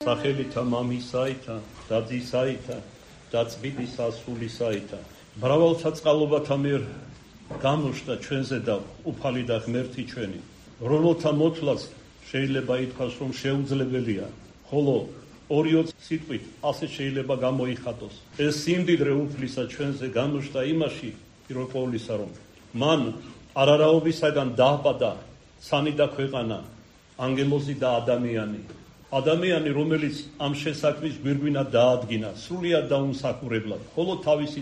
სახელითა მამისაითა და ძისაითა და წმინდის ასულისაითა. მრავალთა წყალობათა მიერ გამოშთა ჩვენზე და უფალი და ღმერთი ჩვენი, რომელთა მოთვლაც შეიძლება ითქვას, რომ შეუძლებელია, ხოლო 2-20 სიტყვით ასე შეიძლება გამოიხატოს. ეს სიმდიდრე უფლისა ჩვენზე გამოშთა იმაში, პირველ ყოვლისა, რომ მან არარაობისაგან დააბადა ცანი და ქვეყანა, ანგელოზი და ადამიანი. ადამიანი, რომელიც ამ შესაქმნის გვირგვინა დაადგინა, სრულიად დაუმსახურებლად, ხოლო თავისი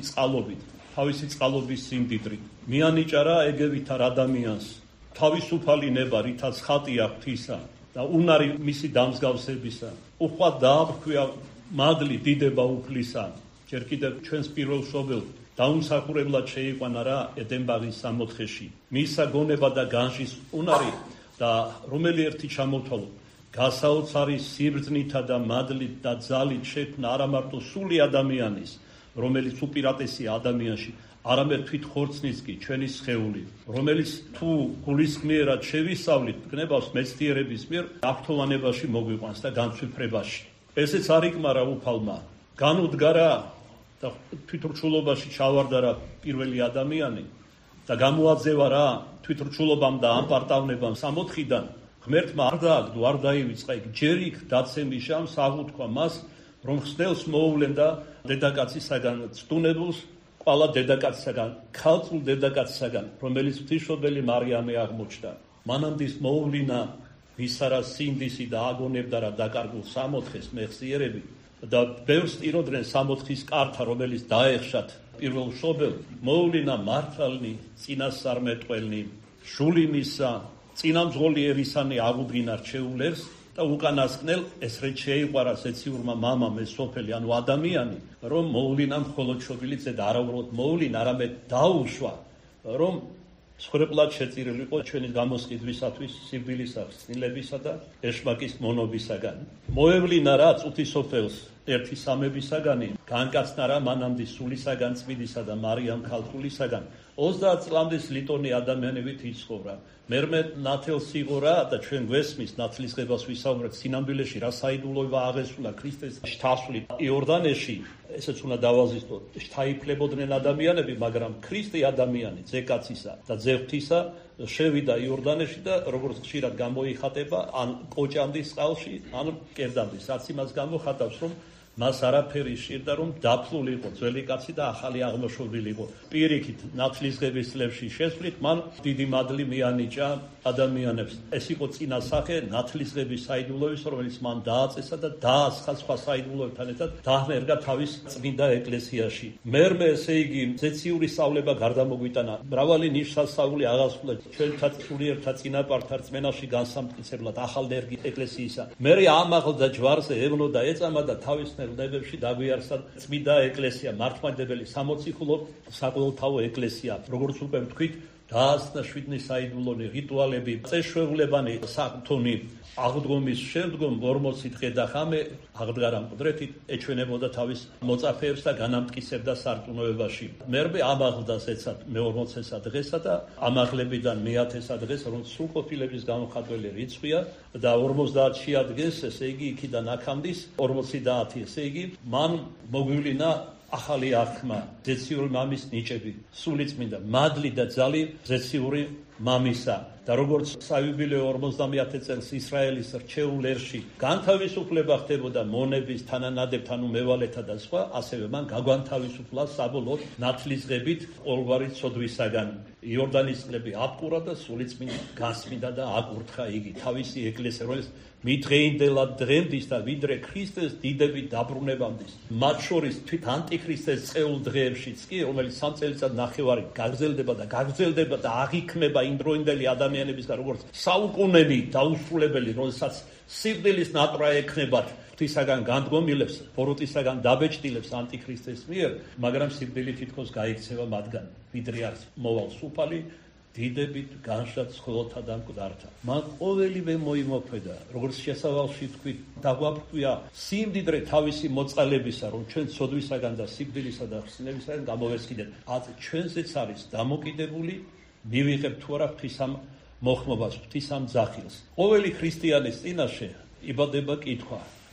წყალობის სიმდიდრით მიანიჭარა ეგევით არ ადამიანს თავისუფალი ნება, რითაც ხატი აქვს ღვთისა და უნარი მისი დამსგავსებისა. უხვად დააბქვია მადლი დიდება უფლისა. ჯერ კიდევ ჩვენს პირველ მშობელს დაუმსახურებლად შეიყვანა რა ედენბაღის სამოთხეში. მისა გონება და განშის უნარი და რომელი ერთი ჩამოთვალო გასაოცარი სიბრძნითა და მადლით და ძალით შექმნა არა მარტო სული ადამიანის, რომელიც უპირატესია ადამიანში, არამედ თვით ხორცნის კი ჩვენი სხეული, რომელიც თუ გულისხმიერად შევისწავლით, გნებავს მეცნიერების მიერ აქტოვანებაში მოგვიყვანს და განცვიფრებაში. ესეც არ იკმარა უფალმა, განუდგარა და თვითრჩულობაში ჩავარდა რა პირველი ადამიანი და გამოაძევა რა თვითრჩულობამ და ამპარტავნებამ სამოთხიდან. ღმერთმა არ დააგდო, არ დაივიწყა იქ ჯერ იქ დაცემის ჟამს აღუთქვა მას, რომ ხსნელს მოუვლენდა დედაკაცისაგან ცდუნებულს, ყველა დედაკაცისაგან, ქალწულ დედაკაცისაგან, რომელიც ღვთისმშობელი მარიამე აღმოჩნდა. მანამდის მოუვლინა ვისა რა სინდისი და აგონებდა რა დაკარგულ სამოთხეს მეხსიერები და ბევრს ტიროდნენ სამოთხის კართა, რომელიც დაეხშათ პირველ მშობელს. მოუვლინა მართალნი, წინასწარმეტყველნი, შული მისა, წინამძღოლი ერისანი აღუდგინა რჩეულერს და უკანასკნელ ეს რეჩ შეიყვარა სეციურმა მამამ, ეს სოფელი, ანუ ადამიანი, რომ მოუვლინა მხოლოდ შობილი ძე და არა უბრალოდ მოუვლინა, არამედ დაუშვა, რომ მსხვერპლად შეწირილი იყო ჩვენი გამოსყიდვისათვის სიკვდილისა, ხსნილებისა და ეშმაკის მონობისაგან. მოევლინა რა წუთისოფელს ერთი სამებისაგანი, განკაცნა რა მანამდის სულისაგან, წმინდისა და მარიამ ქალწულისაგან. 30 წლამდის ლიტონი ადამიანებით იცხოვრა. მერმე ნათელს იღო რა და ჩვენ გვესმის ნათლისღებას ვისაუბრეთ სინამდვილეში რა საიდუმლოება აღესრულა ქრისტეს შთასვლით იორდანეში. ესეც უნდა დავაზუსტოთ, შთაიფლებოდნენ ადამიანები, მაგრამ ქრისტე ადამიანი, ძე კაცისა და ძე ღვთისა შევიდა იორდანეში და როგორც ხშირად გამოიხატება, ან კოჭამდის წყალში, ან კერდამდის, რაც იმას გამოხატავს, რომ მას არაფერი სჭირდა, რომ დაფლული იყო ძველი კაცი და ახალი აღმოშობილი იყო. პირიქით ნათლისღების წლებში შესვლით მან დიდი მადლი მიანიჭა ადამიანებს. ეს იყო წინა სახე ნათლისღების საიდუმლოების, რომელიც მან დააწესა და დაასხა სხვა საიდუმლოებთან ერთად დაჰმერგა თავის წმინდა ეკლესიაში. მერმე ესე იგი ზეციური სწავლება გარდამოგვიტანა. მრავალი ნიშნსასწაული აღასრულა ჩვენთან სულიერთა წინაპართა რწმენაში განსამტკიცებლად ახალ ნერგი ეკლესიისა. მერე ამაღლდა ჯვარზე ევნოდა ეწამა და თავის ლებებში დაგვიარსა წმინდა ეკლესია, მართლმადიდებელი სამოციქულო საკუთალო ეკლესია, როგორც უკვე ვთქვით, დაასწრა შვიდნი საიდუმლონი რიტუალები, წესშეულებანი საქმთონი. აღდგომის შემდგომ 40 დღე და ხამე აღდგა მკვდრეთით ეჩვენებოდა თავის მოწაფეებს და განამტკიცებდა სარწმუნოებაში. მერმე ამაღლდა ზეცად მე-40 დღესა და ამაღლებიდან მე-1000 დღეს, რომელიც სრულყოფილების გამოხატველი რიცხვია და 50 შეადგენს, ესე იგი იქიდან აქამდის 40 და 10, ესე იგი მან მოგვივლინა ახალი აღქმა, ზეციური მამის ნიჭები, სულიწმინდა მადლი და ძალი ზეციური მამისა. და როგორც საიუბილეო 50 წელს ისრაელის რჩეულ ერში განთავისუფლება ხდებოდა მონების, თანანადებთან, უმევალეთა და სხვა, ასევე მან გაგვანთავისუფლა საბოლოოდ ნათლისღებით ყოველგვარი ცოდვისაგან. იორდანის წყლები აპყურა და სულიწმინდა გასმინდა და აკურთხა იგი თავისი ეკლესია, რომელიც მიდღეინდელად დღემდის და ვიდრე ქრისტეს დიდებით დაბრუნებამდის. მათ შორის თვით ანტიქრისტეს წეულ დღეებშიც კი, რომელიც 3 წელიწად ნახევარი გაგრძელდება და აღიქმება იმ დროინდელი ადამიანებისგან, როგორც საუკუნენი დაუსრულებელი, როდესაც სიკვდილის ნატრა ექნებათ ღვთისაგან განდგომილებს, ბოროტისაგან დაბეჭდილებს ანტიქრისტეს მიერ, მაგრამ სიკვდილი თითქოს გაიქცევა მათგან, ვიდრე არც მოვალს უფალი დიდებით განშად ცხოველთა და მკვდართა. მან ყოველივე მოიმოქმედა, როგორც შესავალში თქვით, დაგვაბრკვია სიმდიდრე თავისი მოწყალებისა, რომ ჩვენ ცოდვისაგან და სიკვდილისა და ხსნებისაგან გამოვესკიდეთ. ჩვენზეც არის დამოკიდებული, მივიღებთ თუ არა ღვთის ამ მოხმობას, ღვთის ამ ძახილს. ყოველი ქრისტიანის წინაშე იბადება კითხვა,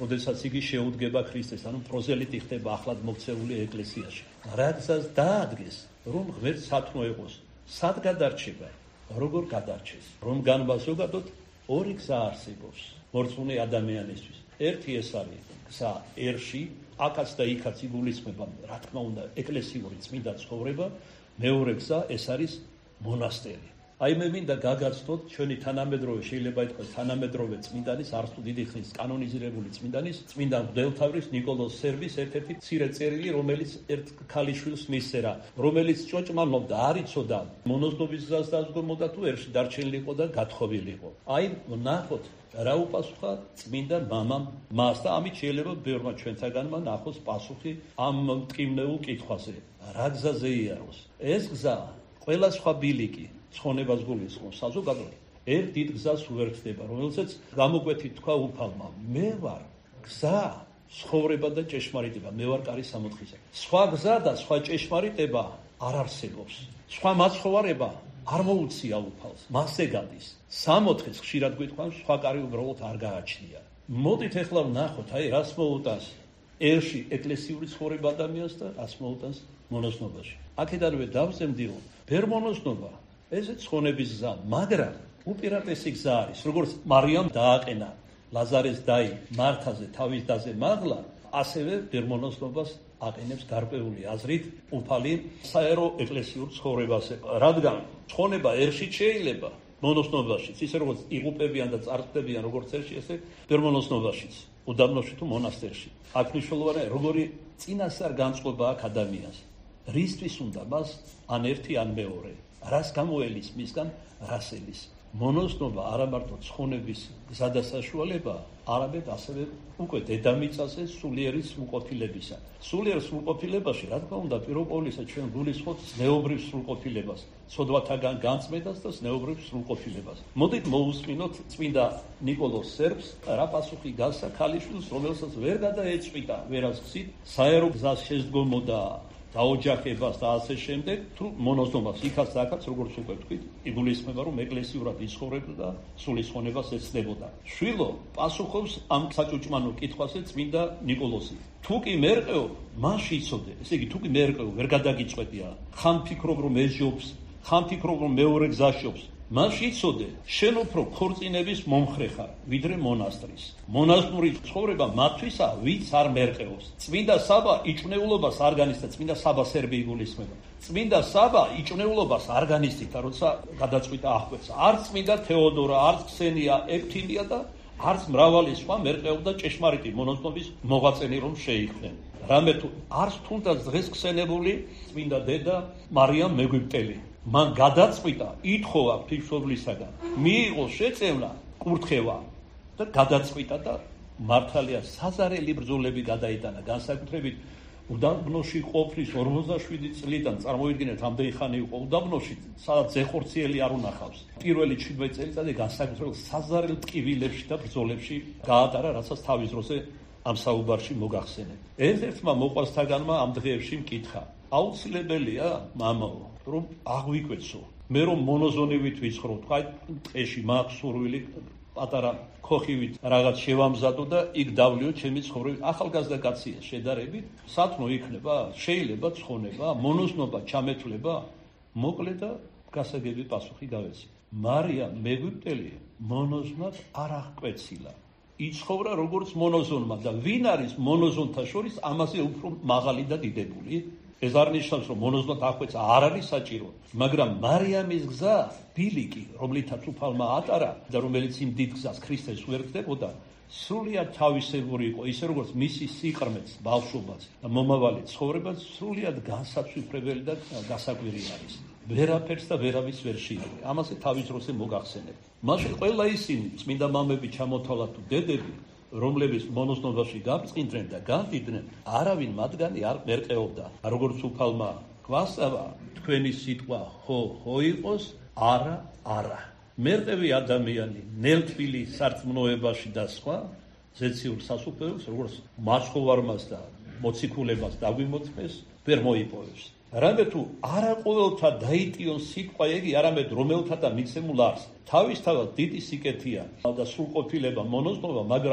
როდესაც იგი შეუდგება ქრისტეს, ანუ პროზელიტი ხდება ახლად მოქცეული ეკლესიაში. რა გზას დაადგეს, რომ ღმერთს სათნო იყოს, სად გადარჩება, როგორ გადარჩეს, რომ განვაზოგადოთ ორი გზა არსებობს მორწმუნე ადამიანისთვის. ერთი ეს არის გზა ერში, აქაც და იქაც იგულისხმება, რა თქმა უნდა, ეკლესიური წმინდა ცხოვრება. მეორე გზა ეს არის მონასტერი. აი მე მინდა გაგაცნოთ ჩვენი თანამედროვე, შეიძლება ითქვას თანამედროვე წმინდანის, არც თუ დიდი ხნის კანონიზირებული წმინდანის, წმინდა მღვდელმთავრის ნიკოლოზ სერბის ერთ-ერთი მცირე წერილი, რომელიც ერთ ქალიშვილს მისწერა, რომელიც ჭოჭმანობდა, არ იცოდა მონოზნობის გზას დაზგომოდა თუ ერში დარჩენილიყო და გათხოვილიყო. აი ნახოთ რა უპასუხა წმინდა მამამ მას და ამით შეიძლება ბევრმა ჩვენთაგანმა ნახოს პასუხი ამ მტკივნეულ კითხვაზე. რა გზაზე იაროს? ეს გზა ყველა სხვა ბილიკი ცხონებას გულისხმობს საზოგადოებრივ. ერთ დიდ გზას უერთდება, რომელსაც გამოკვეთით თქვა უფალმა, მე ვარ გზა, ცხოვრება და ჭეშმარიტება, მე ვარ კარი სამოთხისა. სხვა გზა და სხვა ჭეშმარიტება არ არსებობს. სხვა მაცხოვარება არ მოუცია უფალს, მასზე გადის. სამოთხეს ხშირად გვითხოვს, სხვა კარი უბრალოდ არ გააჩნია. მოდით ახლა ვნახოთ, აი რას მოუტანს ერში ეკლესიური ცხოვრება ადამიანს და რას მოუტანს მონაზვნობაში. აქედანვე დავზემდი, რომ ვერ მონაზნობა ესე ცხონების გზა, მაგრამ უპირატესი გზა არის, როგორც მარიამ დააყენა ლაზარეს დაი მართაზე თავის დაზე მაღლა, ასევე ბერმონოსნობას აყენებს გარკვეული აზრით უფალი საერო ეკლესიურ ცხოვრებაზე. რადგან ცხონება ერში შეიძლება მონოსნობაშიც, ისე როგორც იღუპებიან და წარწყდებიან როგორც ერში, ესე ბერმონოსნობაშიც, უდაბნოში თუ მონასტერში. აქ მნიშვნელოვანია როგორი წინასწარ განწყობა აქვს ადამიანს. რისთვის უნდა მას ან ერთი ან მეორე? რას გამოელის მისგან რასელის? მონოსნობა არა მარტო ცხონების გზადასაშუალება, არამედ ასევე უკვე დედამიწაზე სულიერი სრულყოფილებისა. სულიერ სრულყოფილებაში, რა თქმა უნდა, პირველ ყოვლისა ჩვენ გულისხმობთ ზნეობრივ სრულყოფილებას, ცოდვათაგან განწმენდას და ზნეობრივ სრულყოფილებას. მოდით მოусმინოთ წმინდა ნიკოლოზ სერბს, რა პასუხი გასცა ქალიშვილს, რომელსაც ვერ გადაეწყვიტა ვერასდროსით საერო გზას შესდგომოდა დაოჯახებას და ასე შემდეგ, თუ მონაზვნობას იქაც და აქაც, როგორც უკვე ვთქვით, იგულისხმება, რომ ეკლესიურად იცხოვრებდა და სულისხონებას ეცდებოდა. შვილო, პასუხობს ამ საჭუჭმანო კითხვაზე წმინდა ნიკოლოზი. თუ კი მერყეო, მან შეიცოდე. ესე იგი, თუ კი მერყეო, ვერ გადაგიწყვეტია. ხან ფიქრობ, რომ ეძჯობს, ხან ფიქრობ, რომ მეორე გზაშობს. მან შეიცოდე, შენ უფრო ქორწინების მომხრე ხარ, ვიდრე მონასტრის. მონაზვნური ცხოვრება მათთვისაა, ვინც არ მერყეობს. წმინდა საბა იჭვნეულობას არ განიცდა, წმინდა საბა სერბი იგულისხმება. წმინდა საბა იჭვნეულობას არ განიცდიდა, როცა გადაწყვიტა აღკვეცა. არც წმინდა თეოდორა, არც ქსენია, ეფთიმია და არც მრავალი სხვა მერყეობდა ჭეშმარიტი მონაზვნობის მოღვაწენი რომ შეიქმნენ. რამე თუ არც თუნდაც დღეს ქსენებული წმინდა დედა მარიამ მეგვიპტელი. მან გადაწყვიტა, ითხოვა ღვთისმშობლისაგან, მიიღო შეწევნა, კურთხევა და გადაწყვიტა და მართალია საზარელი ბრძოლები გადაიტანა, განსაკუთრებით უდაბნოში ყოფნის 47 წლიდან წარმოიდგინეთ, ამდენი ხანი იყო უდაბნოში, სადაც ზეხორციელი არ უნახავს. პირველი 17 წელიწადი განსაკუთრებულ საზარელ ტკივილებში და ბრძოლებში გაატარა, რასაც თავის დროზე ამ საუბარში მოგახსენებ. ერთ-ერთმა მოყვასთაგანმა ამ დღეებში მკითხა, აუცილებელია, მამაო, რომ აღვიკვეცო. მე რომ მონოზონივით ვიცხრო, თქვა ტყეში მაქვს სურვილი პატარა ქოხივით რაღაც შევამზადო და იქ დავლიო ჩემი ცხოვრება. ახალგაზრდა კაცია შედარებით, სათნო იქნება, შეიძლება ცხონება, მონოზნობა ჩამეთვლება. მოკლე და გასაგები პასუხი გავეცი. მარიამ მეგვიპტელი მონოზნად არ აღკვეცილა. იცხოვრა როგორც მონოზონმა და ვინ არის მონოზონთა შორის ამაზე უფრო მაღალი და დიდებული? ეს არ ნიშნავს, რომ მონოზნად აღკვეცა არ არის საჭირო, მაგრამ მარიამის გზა, ბილიკი, რომლითაც უფალმა ატარა და რომელიც იმ დიდ გზას ქრისტეს უერთდებოდა, სრულიად თავისებური იყო, ისე როგორც მისი სიყრმეც, ბავშვობაც და მომავალი ცხოვრებაც სრულიად განსაცვიფრებელი და გასაკვირი არის. ვერაფერს და ვერავის ვერ შეიგო. ამაზე თავის დროზე მოგახსენებ. მაშინ ყველა ისინი, წმინდა მამები ჩამოთვალა თუ დედები, რომლებიც მონოზნობაში გამწყინდნენ და გამდიდნენ, არავინ მათგანი არ მერყეობდა. როგორც უფალმა გვასწავა, თქვენი სიტყვა ხო, ხო იყოს, არა, არა. მერყევი ადამიანი, ნელთბილი სარწმუნოებაში და სხვა, ზეციურ სასუფეველს, როგორც მაცხოვარმას და მოციქულებას დაგვიმოწმეს, ვერ მოიპოვებს. რამე თუ არა ყოველთა დაიტიონ სიტყვა ეგი, არამედ რომელთა და მიცემულ არს. თავისთავად დიდი სიკეთეა და სრულყოფილება, მონოზნობა, მაგრამ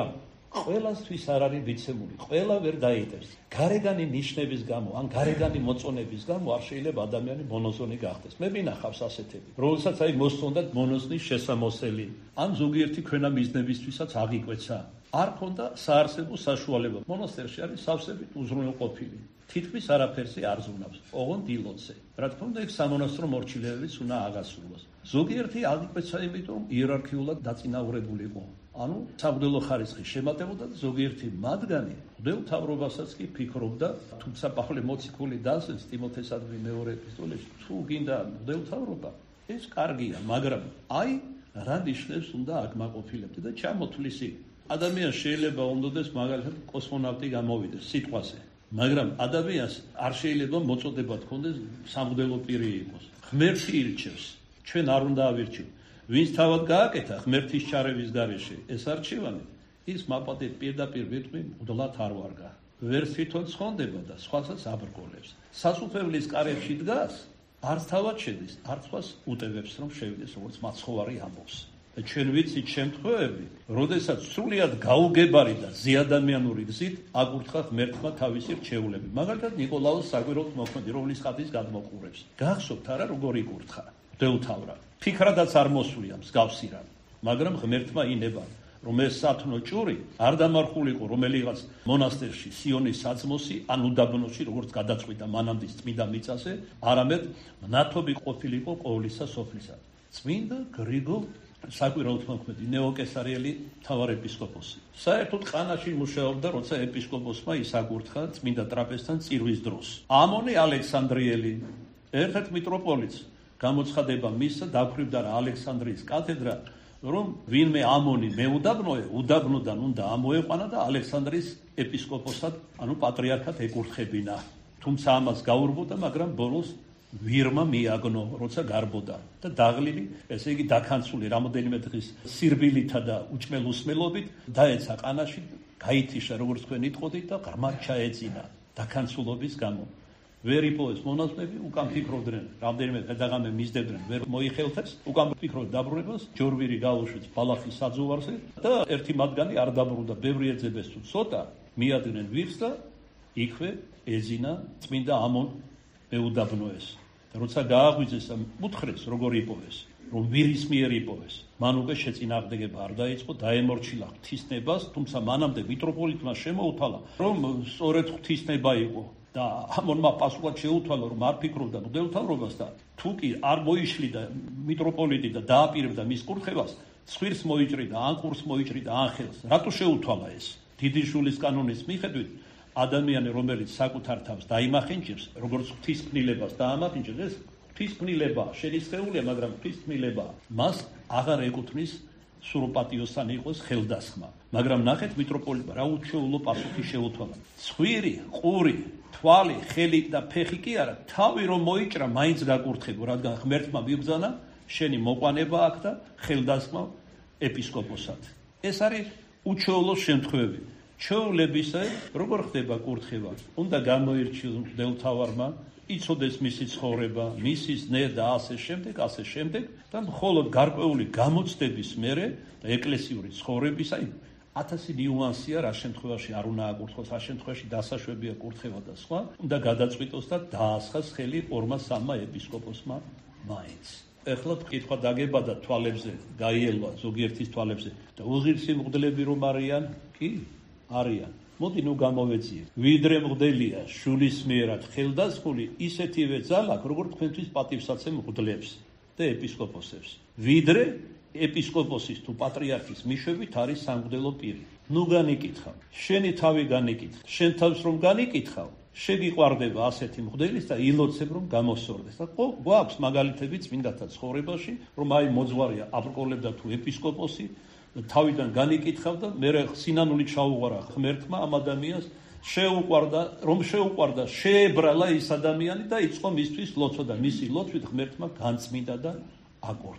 ყველასთვის არ არის ვიცემული, ყველა ვერ დაიტევს. გარეგანი ნიშნების გამო, ან გარეგანი მოწონების გამო არ შეიძლება ადამიანი მონოზონი გახდეს. მე მინახავს ასეთები, რომელსაც აი მოსწონდათ მონოზნის შესამოსელი, ან ზოგიერთი ქვენა მიზნებისთვისაც აღიკვეცა. არ ქონდა საარსებო საშუალება. მონასტერში არის სავსებით უზრუნველყოფილი. თითქმის არაფერზე არ ზრუნავს. ოღონდ დილოზე. რა თქმა უნდა, ეგ სამონასტრო მორჩილებიც უნდა აღასრულოს. ზოგიერთი აღიკვეცა, იმიტომ იერარქიულად დაწინაურებული იყო. ანუ სამღვდელო ხარისხი შემატებოდა და ზოგიერთი მათგანი მღვდელმთავრობასაც კი ფიქრობდა, თუმცა პავლე მოციქული დასვენს ტიმოთესადმი მეორე ეპისტოლეში, თუ გინდა მღვდელმთავრობა, ეს კარგია, მაგრამ აი რა ნიშნებს უნდა აკმაყოფილებდე და ჩამოთვლის იქ. ადამიანს შეიძლება უნდოდეს მაგალითად კოსმონავტი გამოვიდეს სიტყვაზე, მაგრამ ადამიანს არ შეიძლება მოწოდება თქონდეს სამღვდელო პირი იყოს. ღმერთი ირჩევს, ჩვენ არ უნდა ავირჩიოთ. ვინც თავად გააკეთა ღმერთის ჩარევის გარეშე, ეს არჩევანი, ის მაპატეთ პირდაპირ ვიტყვი მღვდლად არ ვარგა. ვერ თვითონ ცხონდება და სხვასაც აბრკოლებს. სასუფეველის კარებში დგას, არც თავად შედის, არც სხვას უტევებს, რომ შევიდეს, როგორც მაცხოვარი ამბობს. და ჩვენ ვიცით შემთხვევები, როდესაც სრულიად გაუგებარი და ზეადამიანური გზით აკურთხა ღმერთმა თავისი რჩეულები. მაგალითად ნიკოლაოს საკვირველთ მოქმედი, რომლის ხატის გადმოყურებს. გახსოვთ არა როგორ იკურთხა მღვდელმთავრა? ფიქრადაც არ მოსულია მსგავსი რამ, მაგრამ ღმერთმა ინება, რომ ეს სათნო ჭური არ დამარხული იყო რომელიღაც მონასტერში სიონის საძმოსი ან უდაბნოში, როგორც გადაწყვიტა მანამდის წმინდა მიწაზე, არამედ მნათობი ყოფილიყო ყოვლისა სოფლისა. წმინდა გრიგოლ საკვირველთ მოქმედი ნეოკესარიელი მთავარეპისკოპოსი. საერთოდ ყანაში მუშაობდა, როცა ეპისკოპოსმა ის აკურთხა წმინდა ტრაპეზთან წირვის დროს. ამონი ალექსანდრიელი, ერთ-ერთ მიტროპოლიტს გამოცხადება მისცა, დაქვრივდა ალექსანდრიის კათედრა, რომ ვინმე ამონი მეუდაბნოე, უდაბნოდან უნდა ამოეყვანა და ალექსანდრიის ეპისკოპოსად, ანუ პატრიარქად ეკურთხებინა. თუმცა ამას გაურბოდა, მაგრამ ბოლოს ვირმა მიაგნო, როცა გარბოდა და დაღლილი, ესე იგი დაქანცული რამოდენიმე დღის სირბილითა და უჭმელუსმელობით დაეცა ყანაში, გაითიშა, როგორც თქვენ იტყოდით და ღრმად ჩაეძინა დაქანცულობის გამო. ვერ იპოვეს მონაზვნები, უკან ფიქრობდნენ, რამდენიმე გადაღამე მისდევდნენ, ვერ მოიხელთეს, უკან ფიქრობდნენ დაბრუნებას, ჯორვირი გაუშვეს ბალახის საძოვარზე და ერთი მათგანი არ დაბრუნდა, ბევრი ეძებეს თუ ცოტა, მიადგნენ ვირს და იქვე ეძინა წმინდა ამონ მეუდაბნოეს. და როცა გააღვიძეს და უთხრეს, როგორ იპოვეს, რომ ვირის მიერ იპოვეს, მან უკვე შეწინააღმდეგება არ დაიწყო, დაემორჩილა ღვთისნებას, თუმცა მანამდე მიტროპოლიტმა შემოუთვალა, რომ სწორედ ღვთისნება იყო. და ამონმა პასუხად შეუთვალა, რომ არ ფიქრობდა მღვდელმთავრობას და თუ კი არ მოიშლიდა მიტროპოლიტი და დააპირებდა მის კურთხევას, ცხვირს მოიჭრიდა, ან ყურს მოიჭრიდა, ან ხელს. რატო შეუთვალა ეს? დიდი შულის კანონის მიხედვით, ადამიანი, რომელიც საკუთარ თავს დაიმახინჯებს, როგორც ღვთისმფრინელებას დაამახინჯებს, ეს ღვთისმფრინელებაა, შენისხეულია, მაგრამ ღვთისმფრინელებაა. მას აღარ ეკუთვნის სურპატიოსანი იყოს ხელდასხმა. მაგრამ ნახეთ მიტროპოლიტმა რა უჩვეულო პასუხი შეუთვალა. ცხვირი, ყური, თვალი, ხელი და ფეხი კი არა, თავი რომ მოიჭრა, მაინც გაკურთხებო, რადგან ღმერთმა მიბრძანა, შენი მოყვანება აქ და ხელდასხმა ეპისკოპოსად. ეს არის უჩვეულო შემთხვევები. ჩვეულებისა, როგორ ხდება კურთხევა? უნდა გამოირჩიოს მღვდელმთავარმა, იცოდეს მისი ცხოვრება, მისი ზნე და ასე შემდეგ და მხოლოდ გარკვეული გამოცდების მერე და ეკლესიური ცხოვრების, აი 1000 ნიუანსია, რა შემთხვევაში არ უნდა აკურთხოს, რა შემთხვევაში დასაშვებია კურთხევა და სხვა, უნდა გადაწყვიტოს და დაასხას ხელი 2-3 ეპისკოპოსმა მაინც. ეხლა კითხვა დაგებადა თვალებზე, გაიელვა ზოგიერთის თვალებზე და უღირსი მღვდლები რომ არიან? კი, არიან. მოდი ნუ გამოვეძიეთ. ვიდრე მღვდელია შულის მიერად ხელდასხმული, ისეთივე ძალა აქვს, როგორც თქვენთვის პატივსაცემ მღვდლებს და ეპისკოპოსებს. ვიდრე ეპისკოპოსის თუ პატრიარქის მიშვებით არის სამღვდელო პირი. ნუ განიკითხავ, შენი თავი განიკითხავ, შენ თავს რომ განიკითხავ, შეგიყვარდება ასეთი მღვდელის და ილოცებ რომ გამოსწორდეს. და გვაქვს მაგალითები წმინდათა ცხოვრებაში, რომ აი მოძღვარია აბრკოლებდა თუ ეპისკოპოსი, თავიდან განიკითხავდა, მერე სინანული ჩაუღვარა ღმერთმა ამ ადამიანს, შეუყვარდა, შეებრალა ის ადამიანი და იწყო მისთვის ლოცვა და მისი ლოცვით ღმერთმა განწმინდა და აკურთხა.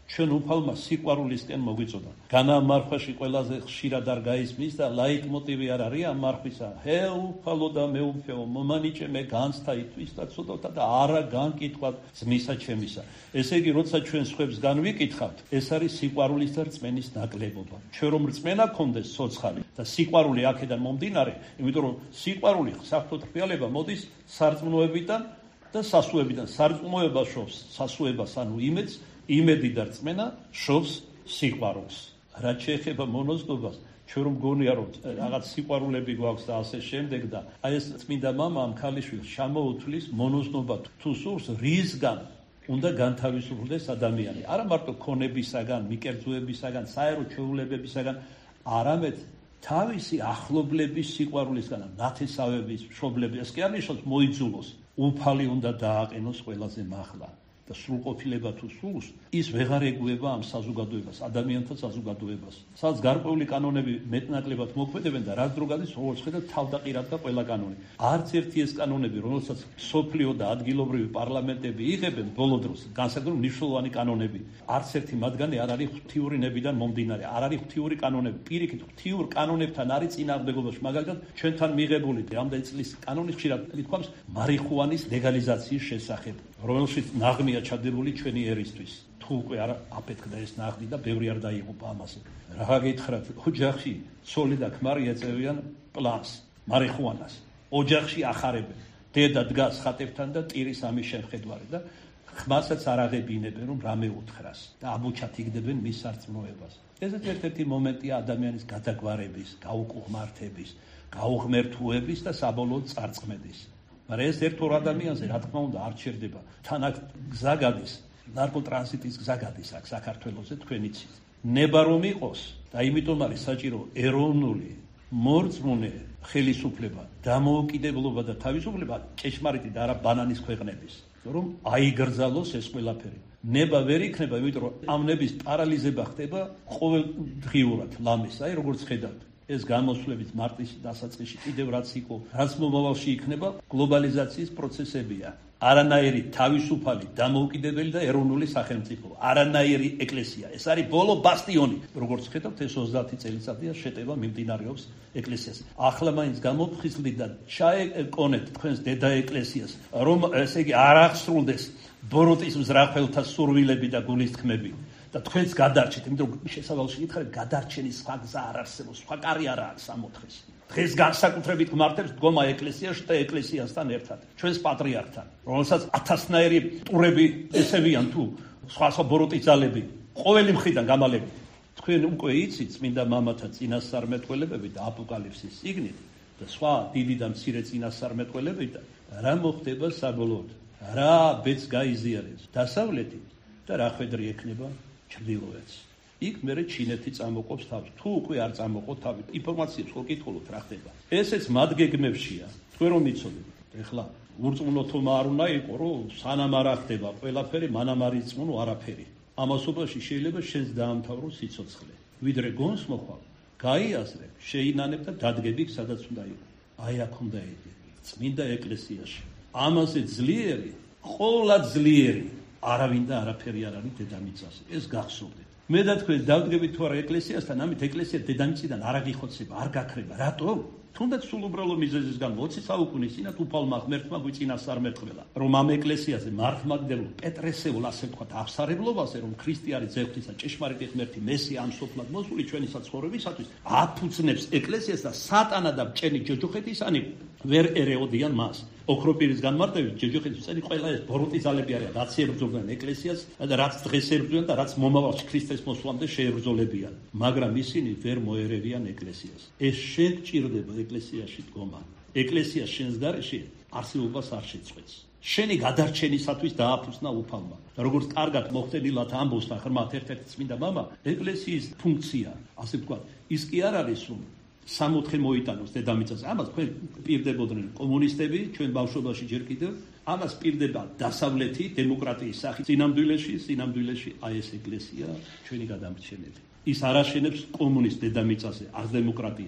ჩვენ უფალმა სიყვარულისკენ მოგვიწოდა. განამარხვაში ყველაზე ხშირად არ გაისმის და ლაიტმოტივი არ არის ამ მარხვისა. ჰე უფალო და მეუფეო, მომანიჭე მე განცდა იტვის და ცოდავთა და არა განკითხვა ძმისა ჩემისა. ესე იგი, როცა ჩვენ სხვებს განვიკითხავთ, ეს არის სიყვარულის და რწმენის ნაკლებობა. ჩვენ რომ რწმენა გქონდეს ცოცხალი და სიყვარული აქედან მომდინარე, იმიტომ რომ სიყვარული საფრთხოთ რეალება მოდის სარწმუნოებიდან და სასუებიდან. სარწმუნოება შობს სასუებას, ანუ იმედს, იმედი და რწმენა შობს სიყვარულს. რაც შეეხება მონოზნობას, ჩვენ რომ გონია რომ რაღაც სიყვარულები გვაქვს და ასე შემდეგ და აი ეს წმინდა მამა ამ ქალიშვილს ჩამოუთვლის მონოზნობა თუ სურს რისგან უნდა განთავისუფლდეს ადამიანი. არა მარტო ქონებისაგან, მიკერძოებისაგან, საერო ჩვეულებებისაგან, არამედ თავისი ახლობლების სიყვარულისგან, ნათესავების, მშობლების. ეს კი არ ნიშნავს მოიძულოს. უფალი უნდა დააყენოს ყველაზე მაღლა. და სრულყოფილება თუ სულს, ის ვეღარ ეგუება ამ საზოგადოებას, ადამიანთა საზოგადოებას. სადაც გარკვეული კანონები მეტნაკლებად მოქმედებენ და რაც დრო გადის, როგორც ხედავთ, თავდაყირადდა ყველა კანონი. არც ერთი ეს კანონები, რომელსაც სოფლიო და ადგილობრივი პარლამენტები იღებენ ბოლო დროს, განსაკუთრებით მნიშვნელოვანი კანონები, არც ერთი მათგანი არ არის ღვთიური ნებიდან მომდინარე, არ არის ღვთიური კანონები. პირიქით, ღვთიურ კანონებთან არის წინააღმდეგობაში. მაგალითად, ჩვენთან მიღებული რამდენი წლის კანონი ხშირად მithქვამს მარიხუანის ლეგალიზაციის შესახებ, რომელშიც ნაღმია ჩადებული ჩვენი ერისთვის. თუ უკვე არ აფეთქდა ეს ნაღდი და ბევრი არ დაიღუპა ამაზე. რა გითხრათ, ოჯახში ცოლი და ქმარი ეწევიან პლანს, მარიხუანას. ოჯახში ახარებენ. დედა დგას ხატებთან და ტირის ამის შეხედვარი და ხმასაც არ აღებინებენ რომ რამე უთხრას და აბუჩად იგდებენ მის სარწმუნოებას. ესეც ერთ-ერთი მომენტია ადამიანის გადაგვარების, გაუკუღმართების, გაუღმერთუების და საბოლოოდ წარწმედის. მაგრამ ეს ერთ-ორ ადამიანზე რა თქმა უნდა არ ჩერდება. თან აქ გზა გადის, ნარკოტრანზიტის გზა გადის აქ საქართველოზე, თქვენ იცით. ნება რომ იყოს და იმიტომ არის საჭირო ეროვნული მორწმუნე ხელისუფლება, დამოუკიდებლობა და თავისუფლება ჭეშმარიტი და არა ბანანის ქვეყნების, რომ აიგრძალოს ეს ყველაფერი. ნება ვერ იქნება, იმიტომ რომ ამ ნების პარალიზება ხდება ყოველდღიურად ლამის, აი როგორც ხედავთ. ეს გამოსვლების მარტის დასაწყისში კიდევ რაც იყო, რაც მომავალში იქნება, გლობალიზაციის პროცესებია. არანაირი თავისუფალი, დამოუკიდებელი და ეროვნული სახელმწიფო, არანაირი ეკლესია. ეს არის ბოლო ბასტიონი. როგორც ხედავთ, ეს 30 წელიწადია შეტევა მიმდინარეობს ეკლესიას. ახლა მაინც გამოფხიზლდით და ჩაეკონეთ თქვენს დედა ეკლესიას, რომ ესე იგი არ აღსრულდეს ბოროტის მზრახველთა სურვილები და გულისთქმები. და თქვენს გადარჩეთ, იმიტომ რომ შესავალში გითხარით, გადარჩენის სხვა გზა არ არსებობს, სხვა კარი არ აქვს ამოთხეს. დღეს განსაკუთრებით გმართებს დგომა ეკლესიაში და ეკლესიასთან ერთად, ჩვენს პატრიარქთან, რომელსაც 1000-ნაირი ტურები ესევიან თუ სხვა ბოროტის ძალები, ყოველი მხრიდან გამალები. თქვენ უკვე იცით წმინდა მამათა წინასწარმეტყველებები და აპოკალიფსის წიგნით და სხვა დიდი და მცირე წინასწარმეტყველებით რა მოხდება საბოლოოდ, რა ბეც გაიზიარებს დასავლეთით და რა ხვედრი ექნება ჩრდილოეთს. იქ მერე ჩინეთი წამოყოფს თავს. თუ უკვე არ წამოყოთ თავი, ინფორმაციებს ხო კითხულობთ რა ხდება. ესეც მათ გეგმებშია. თქვენ რომ იცოდეთ. ეხლა ურწმუნოთომა არ უნდა იყო, რომ სანამ არ ხდება ყველაფერი, მანამ არ იწმუნო არაფერი. ამასობაში შეიძლება შენს დაამთავრო სიცოცხლე. ვიდრე გონს მოხვალ, გაიაზრებ, შეინანებ და დადგები სადაც უნდა იყო. აი აქ უნდა ედი. წმინდა ეკლესიაში. ამაზე ძლიერი, ყოლა ძლიერი არავინ და არაფერი არ არის დედამიწაზე. ეს გახსოვდეთ. მე და თქვენ დავდგებით თუ არა ეკლესიასთან, ამით ეკლესია დედამიწიდან არ აღიხოცება, არ გაქრება. რატო? თუნდაც სულ უბრალო მიზეზის გამო 20 საუკუნის წინათ უფალმა ღმერთმა გვიწინასწარმეტყველა, რომ ამ ეკლესიაზე მართლმადიდებლურ პეტრესეულ ასე ვთქვათ აფსარებლობაზე, რომ ქრისტე არის ძევხვისა ჭეშმარიტი ღმერთი მესია ამ სოფლად მოსული ჩვენი საცხოვრებისათვის, აფუძნებს ეკლესიას და სატანა და ბჭენი ჯოჯოხეთისანი ვერ ერეოდიან მას. ოქროპირის განმარტებით ჯოჯოხეთის წელი ყველა ეს ბოროტი ძალები არიან, რაც ებრძოლდნენ ეკლესიას და რაც დღეს ებრძოლიან და რაც მომავალში ქრისტეს მოსვლამდე შეებრძოლებიან, მაგრამ ისინი ვერ მოერევიან ეკლესიას. ეს შენ გჭირდება ეკლესიაში დგომა. ეკლესია შენს გარეშე არსებობას არ შეწყვეტს. შენი გადარჩენისათვის დააფუძნა უფალმა. როგორც კარგად მოხდენილად ამბობს და ღრმად ერთ-ერთი წმინდა მამა, ეკლესიის ფუნქცია, ასე ვთქვათ, ის კი არ არის რომ სამოთხე მოიტანოს დედამიწაზე. ამას თქვენ პირდებოდნენ კომუნისტები ჩვენ ბავშვობაში ჯერ კიდევ. ამას პირდება დასავლეთი დემოკრატიის სახით. წინამდვილეში აი ეს ეკლესია ჩვენი გადამრჩენელი. ის არ აშენებს კომუნისტ დედამიწაზე, არ დემოკრატიას.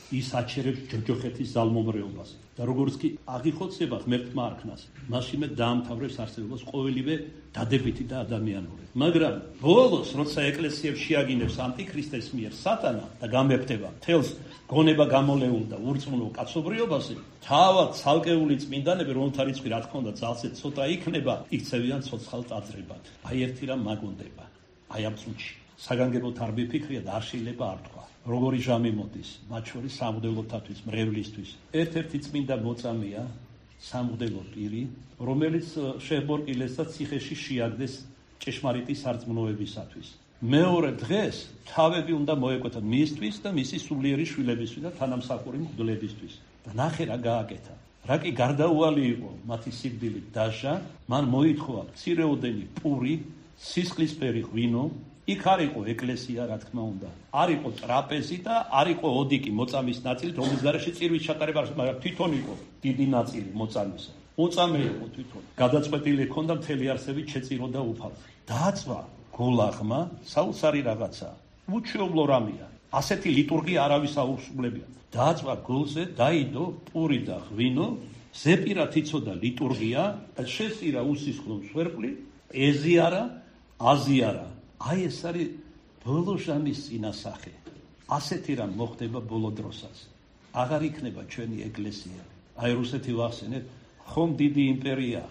ის აჩერებს ჯოჯოხეთის ძალმომრეობას და როგორც კი აღიხოცება ღმერთმა არქნას, მაშინვე დაამთავრებს არსებობას ყოველივე დადებითი და ადამიანური. მაგრამ ბოლოს, როცა ეკლესიებს შეაგინებს ანტიქრისტეს მიერ სატანა და გამეფდება მთელს გონება გამოლეულ და ურწმუნო კაცობრიობაზე, თავად ცალკეული წმინდანები, რომელთა რიცხვი რა თქმა უნდა ძალზე ცოტა იქნება, იქცევიან ცოცხალ ტაძრებად. აი ერთი რამ მაგონდება. აი ამ წუთში საგანგებოდ არ მიფიქრია და არ შეიძლება არ თქვა. როგორი ჟამი მოდის, მათ შორის სამღვდელოთათვის, მრევლისთვის. ერთ-ერთი წმინდა მოწამეა სამღვდელო პირი, რომელიც შეჰბორკილეს და ციხეში შეაგდეს ჭეშმარიტი სარწმუნოებისათვის. მეორე დღეს თავები უნდა მოეკვეთათ მისთვის და მისი სულიერი შვილებისთვის და თანამსახური მღვდლებისთვის. და ნახე რა გააკეთა. რა კი გარდაუვალი იყო მათი სიკვდილით დასჯა, მან მოითხოვა მცირეოდენი პური, სისხლისფერი ღვინო. იქ არ იყო ეკლესია, რა თქმა უნდა. არ იყო ტრაპეზი და არ იყო ოდიკი მოწამის ნაწილი, რომლის გარეშე წირვის ჩატარება, მაგრამ თვითონ იყო დიდი ნაწილი მოწამისა. მოწამე იყო თვითონ. გადაწყვეტილი ჰქონდა მთელი არსებით შეწირო და უფალო. დააწვა გულაღმა საოცარი რაღაცა. უჩვეულო რამეა. ასეთი ლიტურგია არავის აუსრულებია. დააწვა გულზე, დაიდო პური და ღვინო, ზეპირად იცოდა ლიტურგია და შესწირა უსისხლო მსხვერპლი, ეზიარა, აზიარა. აი ეს არის ბოლო ჟამის წინასახე. ასეთი რამ მოხდება ბოლო დროსაც. აღარ იქნება ჩვენი ეკლესია. აი რუსეთი ვახსენეთ, ხომ დიდი იმპერია.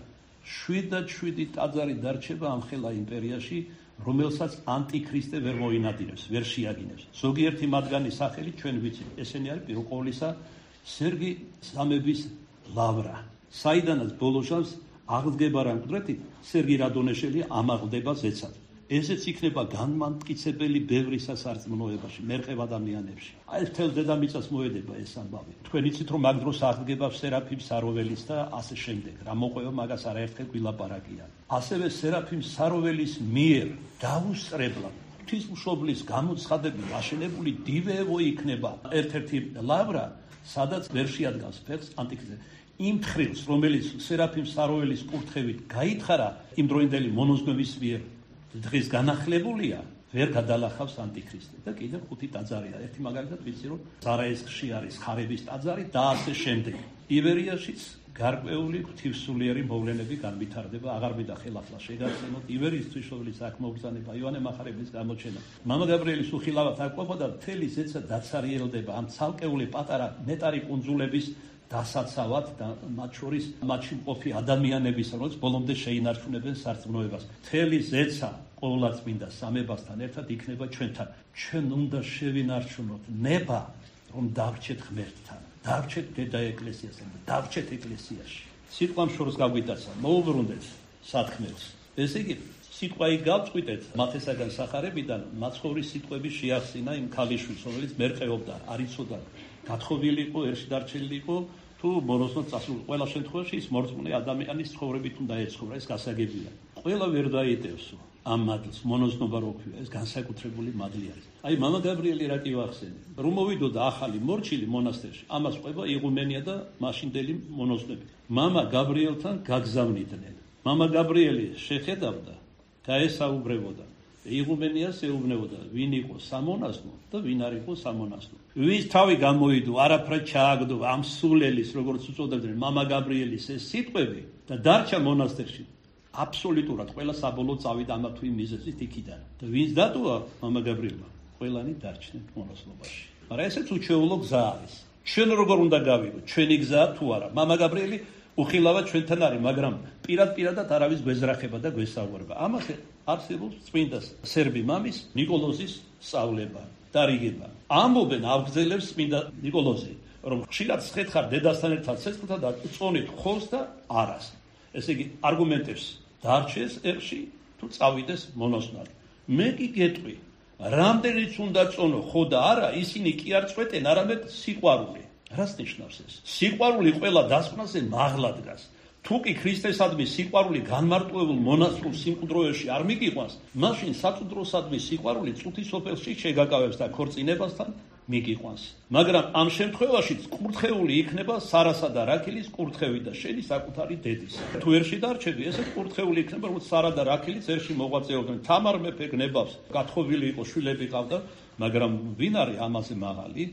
7 ტაძარი დარჩება ამ ხელა იმპერიაში, რომელსაც ანტიქრისტე ვერ მოინადირებს, ვერ შეაგინებს. ზოგიერთი მათგანი სახელი ჩვენ ვიცით. ესენი არის პირველ ყოვლისა სერგი სამების ლავრა. საიდანაც ბოლო ჟამს აღდგება რა მკვდრეთით, სერგი რადონეშვილი ამაღლდება ზეცად. ესეც იქნება განმანტკიცებელი ბევრი სასარწმუნოებაში, მერყევ ადამიანებში. აი მთელ დედამიწას მოედება ეს ამბავი. თქვენ იცით რომ მაგ დროს აღდგება სერაფიმ საროველის და ასე შემდეგ. რა მოყვება მაგას არაერთხელ გვილაპარაკია. ასევე სერაფიმ საროველის მიერ დაუსწრებლად ღვთისმშობლის გამოცხადებით აშენებული დივეევო იქნება ერთ-ერთი ლავრა, სადაც ვერ შეადგავს ფეხს ანტიქრისტე. იმ თხრილს, რომელიც სერაფიმ საროველის კურთხევით გაითხარა იმ დროინდელი მონოზნების მიერ დღეს განახლებულია, ვერ გადალახავს ანტიქრისტე და კიდევ 5 ტაძარია. ერთი მაგალითად ვიცი რომ ზარაესკში არის ხარების ტაძარი და ასე შემდეგ. იბერიაშიც გარკვეული ღვთისმსულიერი მოვლენები განვითარდება, აღარ მინდა ხელახლა შეგახსენოთ იბერიის ღვთისმშობლის აქ მობრძანება, იოანე მახარებლის გამოჩენა. მამა გაბრიელის უხილავად აკმაყოფა და მთელი ზეცა დაცარიელდება ამ ცალკეული პატარა ნეტარი კუნძულების დასაცავად და მათ შორის მათში მყოფი ადამიანების, რომელიც ბოლომდე შეინარჩუნებენ სარწმუნოებას. მთელი ზეცა ყოვლადწმინდა სამებასთან ერთად იქნება ჩვენთან. ჩვენ უნდა შევინარჩუნოთ ნება, რომ დავრჩეთ ღმერთთან, დავრჩეთ დედა ეკლესიასთან და დავრჩეთ ეკლესიაში. სიტყვამ შორს გაგვიტაცა, მოუბრუნდეთ საქმეს. ესე იგი, სიტყვა იქ გავწყვიტეთ მათესაგან სახარებიდან, მაცხოვრის სიტყვები შეახსინა იმ ქალიშვილს, რომელიც მერყეობდა, არ იცოდა გათხოვილი იყო, ერში დარჩენილი იყო, თუ მონოზნოდ წასული. ყველა შემთხვევაში ის მორწმუნე ადამიანის ცხოვრებით უნდა ეცხოვრა, ეს გასაგებია. ყველა ვერ დაიტევსო ამ მადლს, მონოზნობა რო ქვია, ეს განსაკუთრებული მადლი არის. აი მამა გაბრიელი რა კი ვახსენე, რომ მოვიდოდა ახალი მორჩილი მონასტერში, ამას ყვება იღუმენია და მაშინდელი მონოზნები. მამა გაბრიელთან გაგზავნიდნენ. მამა გაბრიელი შეხედავდა და ესაუბრებოდა. იღუმენიას ეუბნებოდა, ვინ იყო სამონაზნო და ვინ არ იყო სამონაზნო. ვის თავი გამოიდო, არაფრად ჩააგდო ამ სულელის, როგორც უწოდებდნენ, მამა გაბრიელის ეს სიტყვები და დარჩა მონასტერში. აბსოლუტურად ყველა საბოლოო წავიდა ამა თუ იმ მიზეზით იქიდან. და ვინც დატოვა მამა გაბრიელმა, ყველანი დარჩნენ მონაზნობაში. მაგრამ ესეც უჩვეულო გზა არის. ჩვენ როგორ უნდა გავიგოთ, ჩვენი გზაა თუ არა? მამა გაბრიელი უხილავად ჩვენთან არის, მაგრამ პირადად არავის გვეზრახება და გვესაუბრება. ამას არსებობს წმინდა სერბი მამის ნიკოლოზის სწავლება და რიგება. ამბობენ აღგზელებს წმინდა ნიკოლოზი, რომ ხშირად ხეთხარ დედასთან ერთად ცეცხლთა და წონით ხორს და არას. ესე იგი არგუმენტებს დარჩეს ერში თუ წავიდეს მონაზვნად. მე კი გეტყვი, რამდენიც უნდა წონო ხო და არა, ისინი კი არ წვეტენ, არამედ სიყვარული. რას ნიშნავს ეს? სიყვარული ყველა დასკვნაზე მაღლა დგას. თუ კი ქრისტესადმი სიყვარული განმარტოებულ მონასტრულ სიმკვდროებში არ მიგიყვანს, მაშინ საწუდროსადმი სიყვარული წუთის სოფელში შეგაკავებს და ქორწინებასთან მიგიყვანს. მაგრამ ამ შემთხვევაშიც კურთხეული იქნება სარასა და რაქილის კურთხევი და შენი საკუთარი დედის. თუ ერში დარჩები, ესე კურთხეული იქნება, რომ სარა და რაქილიც ერში მოღვაწეობდნენ. თამარ მეფე გნებავს, გათხოვილი იყო, შვილები ყავდა, მაგრამ ვინ არის ამაზე მაღალი?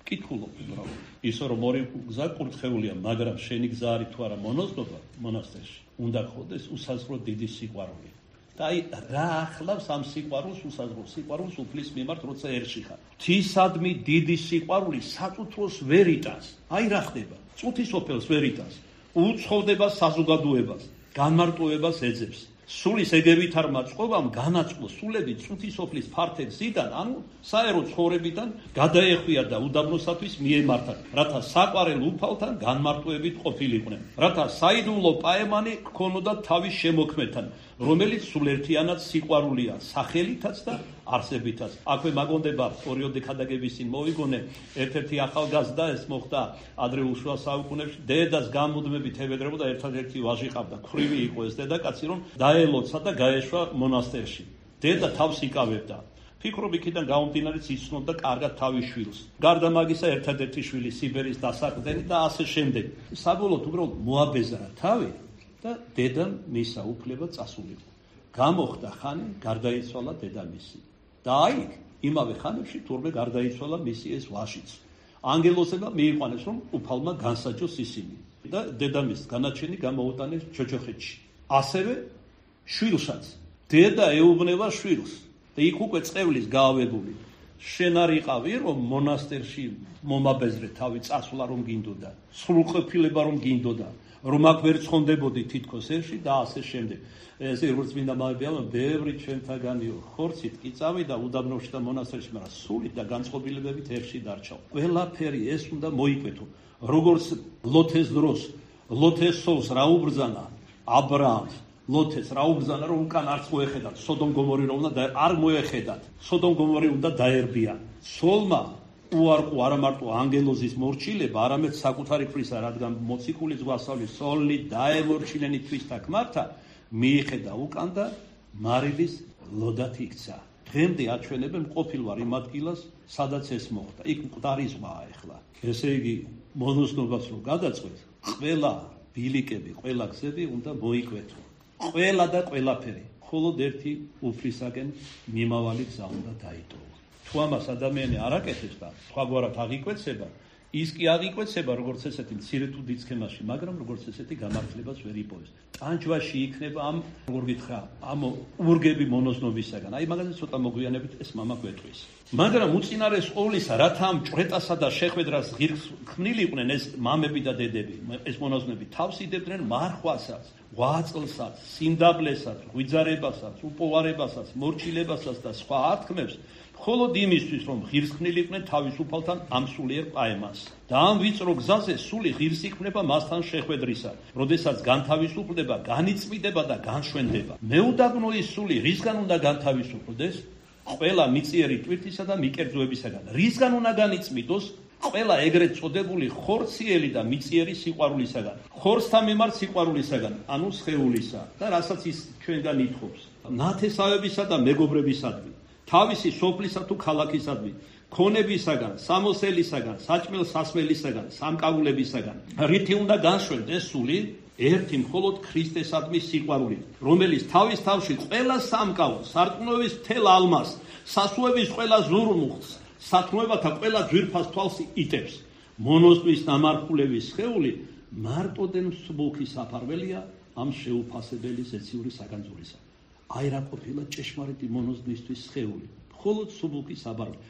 კითხულობ უბრალოდ. ისო რომ ორი გზა კურთხეულია, მაგრამ შენი გზა არის თუ არა მონაზნობა მონასტერში, უნდა გხოდეს უსაზღვრო დიდი სიყვარული. და აი რა ახლავს ამ სიყვარულს უსაზღვრო სიყვარულს უფლის მიმართ, როცა ერში ხარ. ღვთისადმი დიდი სიყვარული საწუთროს ვერ იტანს. აი რა ხდება? წუთისოფელს ვერ იტანს. უცხოვდება საზოგადოებას, განმარტოებას ეძებს. სულის ეგევითარმა წყობამ განაწყო სულები წუთისოფლის ფართებზიდან, ანუ საერო ცხოვრებიდან გადაეხვია და უდაბნოსათვის მიემართა, რათა საყვარელ უფალთან განმარტოებით ყოფილიყვნენ, რათა საიდუმლო პაემანი ჰქონოდათ თავის შემოქმედთან, რომელიც სულერთიანად სიყვარულია, სახელითაც და არსებითაც. აქვე მაგონდება პერიოდი ქადაგების წინ მოვიგონე ერთ-ერთი ახალგაზრდა, ეს მოხდა ადრეულ შუა საუკუნეებში, დედას გამუდმებით ევედრებოდა, ერთადერთი ვაჟი ყავდა, ქვრივი იყო ეს დედაკაცი, რომ დაელოცა და გაეშვა მონასტერში. დედა თავს იკავებდა. ფიქრობ იქიდან გამომდინარე იცნობდა კარგად თავის შვილს. გარდა მაგისა ერთადერთი შვილი სიბერის დასაყრდენი და ასე შემდეგ. საბოლოოდ უბრალოდ მოაბეზარა თავი და დედამ მისცა უფლება წასულიყო. გამოხდა ხანი, გარდაიცვალა დედამისი. და აი, იმავე ხანებში თურმე გარდაიცვალა მისი ეს ვაჟიც. ანგელოზებმა მიიყვანეს, რომ უფალმა განსაჯოს ისინი და დედამისს განაჩენი გამოუტანეს ჩოჩოხეთში. ასევე შვილსაც. დედა ეუბნება შვილს და იქ უკვე წევლის გაავებული. შენ არ იყავი, რომ მონასტერში მომაბეზრე თავი წასვლა რომ გინდოდა, სრულყოფილება რომ გინდოდა, რომ აქ ვერ ცხონდებოდი თითქოს ერში და ასე შემდეგ. ესე როგორც მინდა მოვიდეს, ბევრი ჩვენთაგანიო ხორცით კი წავიდა უდაბნოში და მონასტერში, მაგრამ სულით და განწყობილებებით ერში დარჩა. ყველაფერი ეს უნდა მოიკვეთო. როგორც ლოთეს დროს, ლოთეს სოლს რა უბრძანა აბრაამს, ლოთეს რა უბრძანა, რომ უკან არც მოეხედათ, სოდომ გომორი რომ უნდა არ მოეხედათ, სოდომ გომორი უნდა დაერბიან. სოლმა უარყო არა მარტო ანგელოზის მორჩილება, არამედ საკუთარი ფრისა, რადგან მოციქული ზღვასავლის სოლი დაემორჩილენი თვისთა ქმართა, მიიხედა უკან და მარილის ლოდათ იქცა. დღემდე აჩვენებენ ყოფილ ვარ იმ ადგილას, სადაც ეს მოხდა. იქ მკვდარი ზღვაა ახლა. ესე იგი, მონაზნობას რომ გადაწყვეტ, ყველა ბილიკები, ყველა გზები უნდა მოიკვეთო. ყველა და ყველაფერი. მხოლოდ ერთი უფლისაკენ მიმავალი გზა უნდა დაიტოვო. თუ ამას ადამიანი არ აკეთებს და სხვაგვარად აღიკვეცება, ის კი აღიკვეცება როგორც ესეთი მცირე თუ დიდ სქემაში, მაგრამ როგორც ესეთი გამართლებას ვერ იპოვეს. ტანჯვაში იქნება ამ როგორ გითხრა, ამ ურგები მონაზნობისაგან. აი მაგაზე ცოტა მოგვიანებით ეს მამა გვეტყვის. მაგრამ უწინარეს ყოვლისა, რათა ამ ჭვრეტასა და შეხვედრას ღირს ქმნილიყვნენ ეს მამები და დედები, ეს მონაზვნები თავს იდებდნენ მარხვასაც, ღვაწლსაც, სიმდაბლესაც, ღვიძარებასაც, უპოვარებასაც, მორჩილებასაც და სხვა ათქმებს, მხოლოდ იმისთვის, რომ ღირს ქმნილიყვნენ თავისუფალთან ამ სულიერ პაემას. და ამ ვიწრო გზაზე სული ღირს იქმნება მასთან შეხვედრისა, როდესაც განთავისუფლდება, განიწმიდება და განშვენდება. მეუდაბნოის სული რისგან უნდა განთავისუფლდეს? ყველა მიწიერი ტვირთისა და მიკერძოებისაგან. რისგან უნდა განიწმიდოს? ყველა ეგრეთ წოდებული ხორციელი და მიწიერი სიყვარულისაგან. ხორცთა მიმართ სიყვარულისაგან, ანუ სხეულისა და რასაც ის ჩვენგან ითხოვს. ნათესავებისა და მეგობრებისადმი. თავისი სოფლისა თუ ქალაქისადმი, ქონებისაგან, სამოსელისაგან, საჭმელ სასმელისაგან, სამკაულებისაგან. რითი უნდა განშვენდეს სული? ერთი მხოლოდ ქრისტესადმი სიყვარული, რომელიც თავის თავში ყველა სამკაულს, სარწმუნოების მთელ ალმას, სასუების ყველა ზურმუხტს, სათნოებათა ყველა ძვირფას თვალს იტევს. მონაზვნების ნამარხულების სხეული მარტოდენ მსუბუქი საფარველია ამ შეუფასებელი ზეციური საგანძურისა. აი რა ყოფილა ჭეშმარიტი მონაზვნისთვის სხეული, მხოლოდ მსუბუქი საფარველი.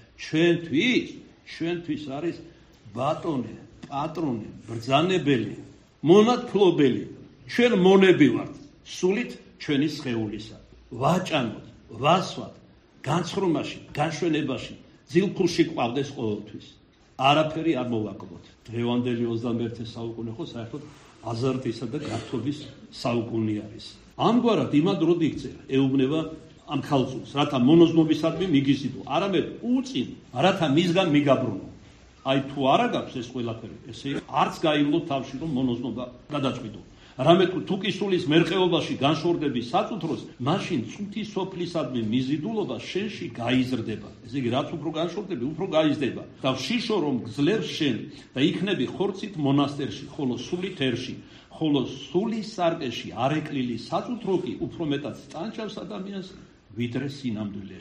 ჩვენთვის არის ბატონი, პატრონი, ბრძანებელი, მონათლობელი, ჩვენ მონები ვართ, სულით ჩვენი სხეულისა. ვაჭამოთ, ვასვათ, განცხრომაში, განშვენებაში, ძილქულში ყვავდეს ყოველთვის. არაფერი არ მოვაკლოთ. დღევანდელი 21 საუკუნე ხო საერთოდ აზარტისა და გართობის საუკუნე არის. ამგვარად იმადროდ იქცევა, ეუბნება ამ ქალწულს, რათა მონაზნობისადმი მიგიზიდო, არამედ უწინ, რათა მისგან მიგაბრუნო. აი თუ არა გაქვს ეს ყველაფერი, ესე არც გაივლო თავში რომ მონაზნობა გადაწყვიტო. რამე თუ კი სულის მერყეობაში განშორდები საწუთროს, მაშინ წუთი სოფლისადმი მიზიდულობა შენში გაიზრდება. ესე იგი რაც უფრო განშორდები, უფრო გაიზრდება. და შიშო რომ გძლევს შენ და იქნები ხორცით მონასტერში, ხოლო სულით ერში, ხოლო სულის სარკეში არეკლილი საწუთრო კი უფრო მეტად წანჩავს ადამიანს ვიდრე სინამდვილეში.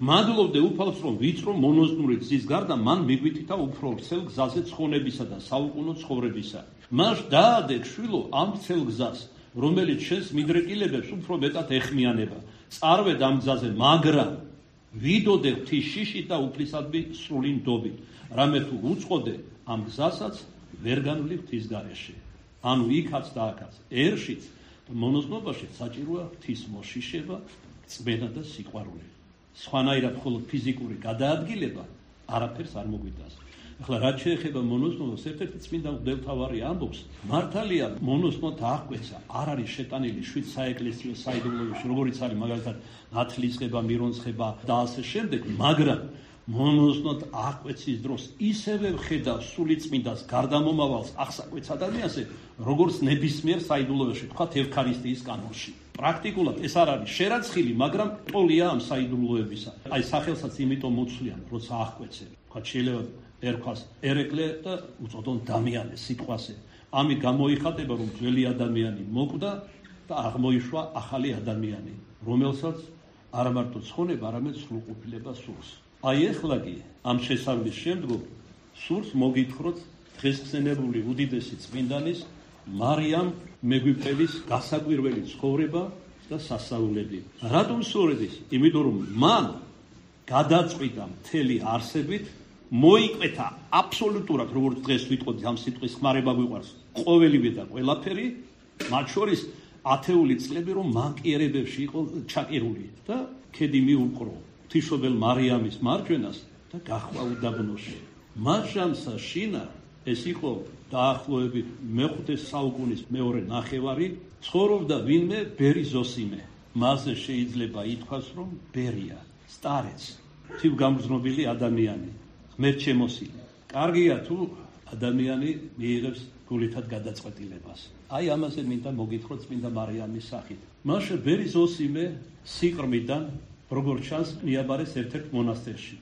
მადლობდე უფალს, რომ ვიწრო მონოზნური გზის გარდა მან მიგვითითა უფრო ვრცელ გზაზე ცხონებისა და საუკუნო ცხოვრებისა. მას დაადეთ შვილო ამ ვრცელ გზას, რომელიც შენს მიდრეკილებებს უფრო მეტად ეხმიანება. წარვედ ამ გზაზე, მაგრამ ვიდოდე ღვთის შიშით და უფლისადმი სრული ნდობით, რამე თუ უწყოდე ამ გზასაც ვერ განვლი ღვთის გარეშე. ანუ იქაც და აქაც, ერშიც და მონოზნობაში საჭიროა ღვთის მოშიშება, წმენა და სიყვარული. სხვანაირად მხოლოდ ფიზიკური გადაადგილება არაფერს არ მოგვიტანს. ახლა რაც შეეხება მონოზნობას, ერთ-ერთი წმინდა მღვდელმთავარი ამბობს, მართალია მონოზნოთა აღკვეცა არ არის შეტანილი შვიდ საეკლესიო საიდუმლოებში, როგორიც არის მაგალითად ნათლისღება, მირონცხება და ასე შემდეგ, მაგრამ მონოზნოთ აღკვეცის დროს ისევე ვხედავს სულიწმინდას გარდამომავალს აღსაკვეთს ადამიანზე, როგორც ნებისმიერ საიდუმლოებში, თქვათ ევქარისტიის კანონში. პრაქტიკულად ეს არ არის შერაცხილი, მაგრამ ტოლია ამ საიდუმლოებისა. აი სახელსაც იმიტომ მოცვლიან, როცა აღკვეცე. თქვათ შეიძლება ერქვას ერეკლე და უწოდონ დამიანე სიტყვაზე. ამი გამოიხატება, რომ ძველი ადამიანი მოკვდა და აღმოიშვა ახალი ადამიანი, რომელსაც არა მარტო ცხონება, არამედ სრულყოფილება სურს. აი ეხლა კი ამ შესავლის შემდგომ სურს მოგითხროთ დღესხსენებული უდიდესი წმინდანის მარიამ მეგვიპტევის გასაკვირველი ცხოვრება და სასწაულები. რატომ სწორედ ის? იმიტომ რომ მან გადაწყვიტა მთელი არსებით, მოიკვეთა აბსოლუტურად, როგორც დღეს ვიტყოდი ამ სიტყვის ხმარება გვიყვარს, ყოველივე და ყველაფერი, მათ შორის ათეული წლები, რომ მანკიერებებში იყო ჩაკერული და ქედი მიუყრო ღვთისმშობელ მარიამის მარჯვენას და გახვა უდაბნოში. მას ჟამსა შინა, ეს იყო დაახლოებით მე-5 საუკუნის მეორე ნახევარი, ცხოვრობდა ვინმე ბერი ზოსიმე. მასზე შეიძლება ითქვას, რომ ბერია, სტარეც, თივგამგზნობილი ადამიანი, ღმერთშემოსილი. კარგია თუ ადამიანი მიიღებს გულითად გადაწყვეტილებას. აი ამაზე მინდა მოგითხროთ წმინდა მარიამის სახით. მასე ბერი ზოსიმე სიყრმიდან როგორც ჩანს, მიაბარეს ერთ-ერთ მონასტერში.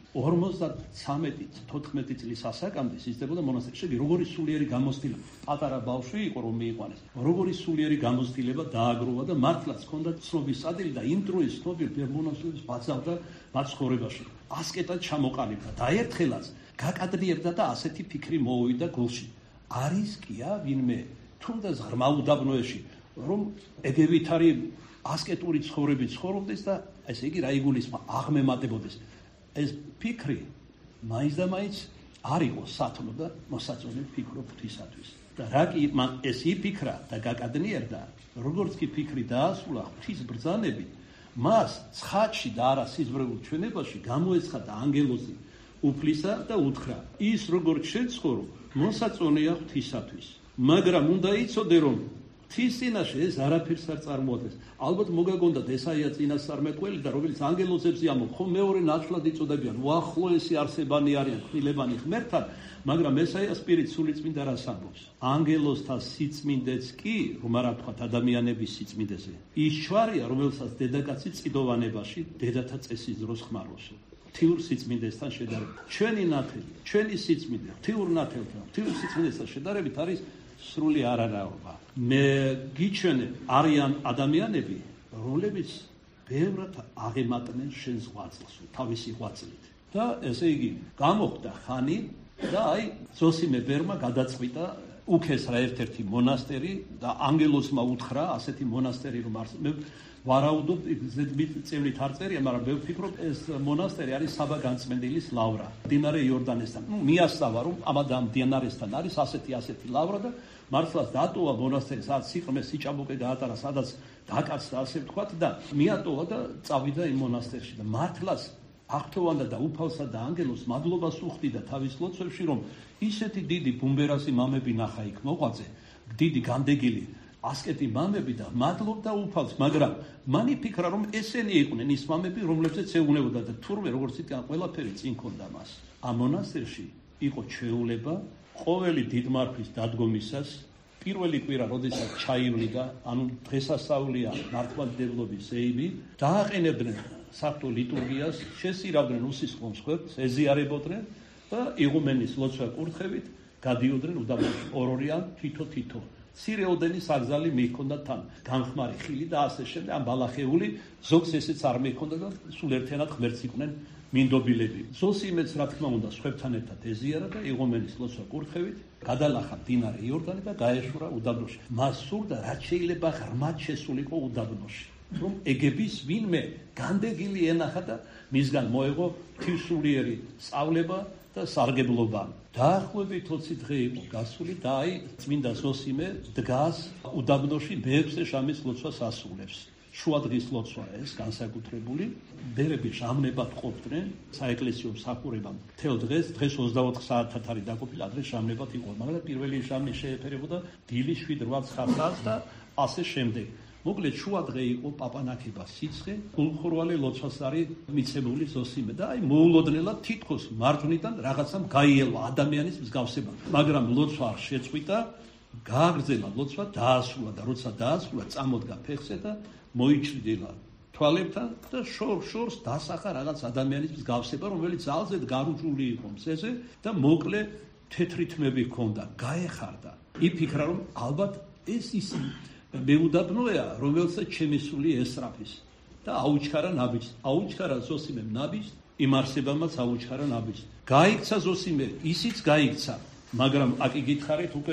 53-14 წლის ასაკამდე სიზდებოდა მონასტერში. როგორი სულიერი გამოცდილება, პატარა ბავშვი იყო რომ მიიყვანეს. როგორი სულიერი გამოცდილება დააგროვა და მართლაც ჰქონდა ცნობის ადილი და იმ დროის ცნობილ მონასტერს ბაცავდა მათ ცხოვრებაში. ასკეტად ჩამოყალიბდა და ერთხელაც გაკადრიერდა და ასეთი ფიქრი მოუვიდა გულში. არის კია ვინმე თუნდაც ღრმა უდაბნოებში, რომ ეგევით არის ასკეტური ცხოვრებით ცხოვრობდეს და ესე იგი რა იგულისხმა აღმემატებოდეს. ეს ფიქრი მაინც და მაინც არ იყო სათნო და მოსაწონი ფიქრო ღვთისათვის. და რა კი მან ეს იფიქრა და გაკადნიერდა, როგორც კი ფიქრი დაასრულა ღვთის ბრძანებით, მას ცხადში და არა სიზმრებულ ჩვენებაში გამოეცხადა ანგელოზი უფლისა და უთხრა, ის როგორც შეცხოვრო, მოსაწონია ღვთისათვის. მაგრამ უნდა იცოდე, რომ ღვთის წინაშე ეს არაფერს არ წარმოადგენს. ალბათ მოგაგონდათ ესაია წინასწარმეტყველი და რომელიც ანგელოზებს ამბობს, ხო მეორე ნაცვლად იწოდებიან, უახლოესი არსებანი არიან, ხილებანი ღმერთთან, მაგრამ ესაია სპირით სულიწმინდა რას ამბობს? ანგელოზთა სიწმინდეც კი, რომ არა თქვათ ადამიანების სიწმინდეზე, ის ჩვარია, რომელსაც დედაკაცი წიდოვანებაში დედათა წესის დროს ხმაროსო. ღვთიურ სიწმინდესთან შედარებით. ჩვენი ნათელი, ჩვენი სიწმინდე, ღვთიურ ნათელთან, ღვთიურ სიწმინდესთან შედარებით არის სრული არარაობა. მე გიჩვენებ, არიან ადამიანები, რომლებიც ბევრად აღემატნენ შენს ღვაწლს, თავისი ღვაწლით. და ესე იგი, გამოხდა ხანი და აი ზოსიმე ბერმა გადაწყვიტა უქესრა ერთ-ერთი მონასტერი და ანგელოზმა უთხრა ასეთი მონასტერი რომ არსებობს. ვარაუდობ წევლით არ წერია, მაგრამ მე ვფიქრობ ეს მონასტერი არის საბა განწმენდილის ლავრა, მდინარე იორდანესთან. მიასწავა რომ ამ მდინარესთან არის ასეთი ლავრა და მართლაც დატოვა მონასტერი, სადაც სიყრმე სიჭაბუკე გაატარა, სადაც დაკაცდა ასე ვთქვათ და მიატოვა და წავიდა იმ მონასტერში და მართლაც აღთოვანდა და უფალსა და ანგელოზს მადლობას უხდიდა თავის ლოცვებში, რომ ისეთი დიდი ბუმბერასი მამები ნახა იქ მოღვაწე, დიდი განდეგილი ასკეტი მამები და მადლობდა უფალს, მაგრამ მან იფიქრა, რომ ესენი იყვნენ ის მამები, რომლებზეც ეუბნებოდა და თურმე როგორც იტყვიან, ყველაფერი წინ ჰქონდა მას. ამ მონასტერში იყო ჩვეულება ყოველი დიდმარხვის დადგომისას, პირველი კვირა, როდესაც ჩაივლიდა, ანუ დღესასწაულია მართლმადიდებლობის ზეიმი, დააყენებდნენ საღვთო ლიტურგიას, შესირავდნენ უსისხლო მსხვერპლს, ეზიარებოდნენ და იღუმენის ლოცვა კურთხევით გადიოდნენ უდაბნოში ორ-ორი ან თითო-თითო. მცირეოდენი საგზალი მიჰქონდა თან, განხმარი ხილი და ასე შემდეგ, ამ ბალახეული, ზოგს ესეც არ მიჰქონდა და სულ ერთიანად ღმერთს იყვნენ მინდობილები. ზოსიმეც რა თქმა უნდა სხვებთან ერთად ეზიარა და იღომენის ლოცვა კურთხევით გადალახა მდინარე იორდანი და გაეშურა უდაბნოში. მას სურდა რაც შეიძლება ღრმად შესულიყო უდაბნოში, რომ ეგების ვინმე განდეგილი ენახა და მისგან მოეღო ღვთისმსულიერი სწავლება და სარგებლობა. დაახლოებით 20 დღე იყო გასული და აი წმინდა ზოსიმე დგას უდაბნოში მეექვსე ჟამის ლოცვას ასრულებს. შუა დღის ლოცვა ეს განსაკუთრებული, ბერები ჟამნებად ყოფდნენ საეკლესიო მსახურებამ. მთელ დღეს 24 საათად არის დაყოფილი, ადრე ჟამნებად იყო, მაგრამ პირველი ჟამი შეეფერებოდა დილის 7-8 საათს და ასე შემდეგ. მოკლედ შუა დღე იყო პაპანაკება სიცხე, გულხურვალი ლოცვას არის მიცემული ზოსიმე და აი მოულოდნელად თითქოს მარჯვნიდან რაღაცამ გაიელვა ადამიანის მსგავსება, მაგრამ ლოცვა არ შეწყვიტა, გააგრძელა ლოცვა, დაასრულა და როცა დაასრულა, წამოდგა ფეხზე და მოიჭრილა თვალებთან და შორს დასახა რაღაც ადამიანის მსგავსება, რომელიც ძალზედ გარუჯული იყო მზეზე და მოკლე თეთრი თმები ჰქონდა, გაეხარდა. იფიქრა, რომ ალბათ ეს ის მეუდაბნოა, რომელსაც ჩემი სული ესწრაფის და აუჩქარა ნაბიჯს. აუჩქარა ზოსიმემ ნაბიჯს, იმ არსებამაც აუჩქარა ნაბიჯს. გაიქცა ზოსიმე, ისიც გაიქცა, მაგრამ აკი გითხარით, უკვე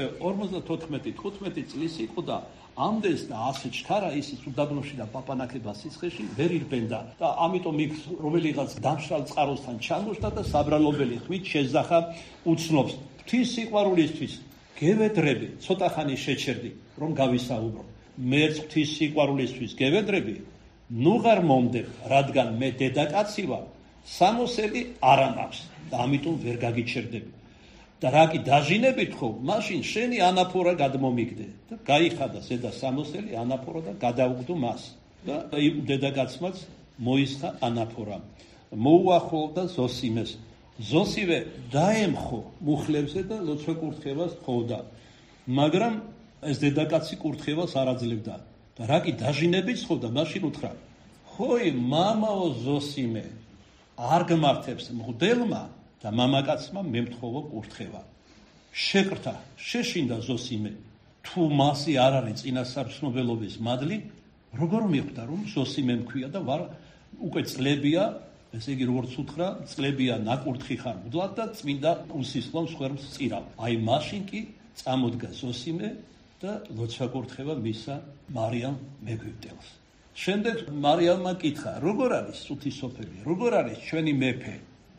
54-15 წლის იყო და ამდენს და ასე ჩქარა ისიც უდაბნოში და პაპანაკება სიცხეში ვერ ირბენდა და ამიტომ იქ რომელიღაც დამშრალ წყაროსთან ჩამოშდა და საბრალობელი ხმით შეძახა უცნობს. ღვთის სიყვარულისთვის გევედრები, ცოტა ხანი შეჩერდი, რომ გავისაუბრო. მეც ღვთის სიყვარულისთვის გევედრები, ნუ ღარ მომდებ, რადგან მე დედაკაცი ვარ, სამოსელი არ ამაქვს და ამიტომ ვერ გაგიჩერდები. და რა კი დაჟინებით ხო, მაშინ შენი ანაფორა გადმომიგდე და გაიხადა ზედა სამოსელი ანაფორა და გადაუგდო მას და დედაკაცმაც მოისხა ანაფორა. მოუახლოვდა ზოსიმეს. ზოსივე დაემხო მუხლებზე და ლოცვა კურთხევას თხოვდა, მაგრამ ეს დედაკაცი კურთხევას არ აძლევდა და რა კი დაჟინებით თხოვდა, მაშინ უთხრა, ხოი მამაო ზოსიმე, არ გმართებს მღვდელმა და მამაკაცმა მემთხოვო კურთხევა. შეკრთა, შეშინდა ზოსიმე, თუ მასი არ არის წინასარცნობელობის მადლი, როგორ მიხვდა, რომ ზოსიმე მქვია და ვარ უკვე წლებია, ესე იგი როგორც უთხრა, წლებია ნაკურთხი ხარ მუდლად და წმინდა უსისლოს ხერხს წირავ. აი მაშინ კი წამოდგა ზოსიმე და ლოცვა კურთხევა მისცა მარიამ მეგვიპტელს. შემდეგ მარიამმა კითხა, როგორ არის სუთისოფელი, როგორ არის ჩვენი მეფე?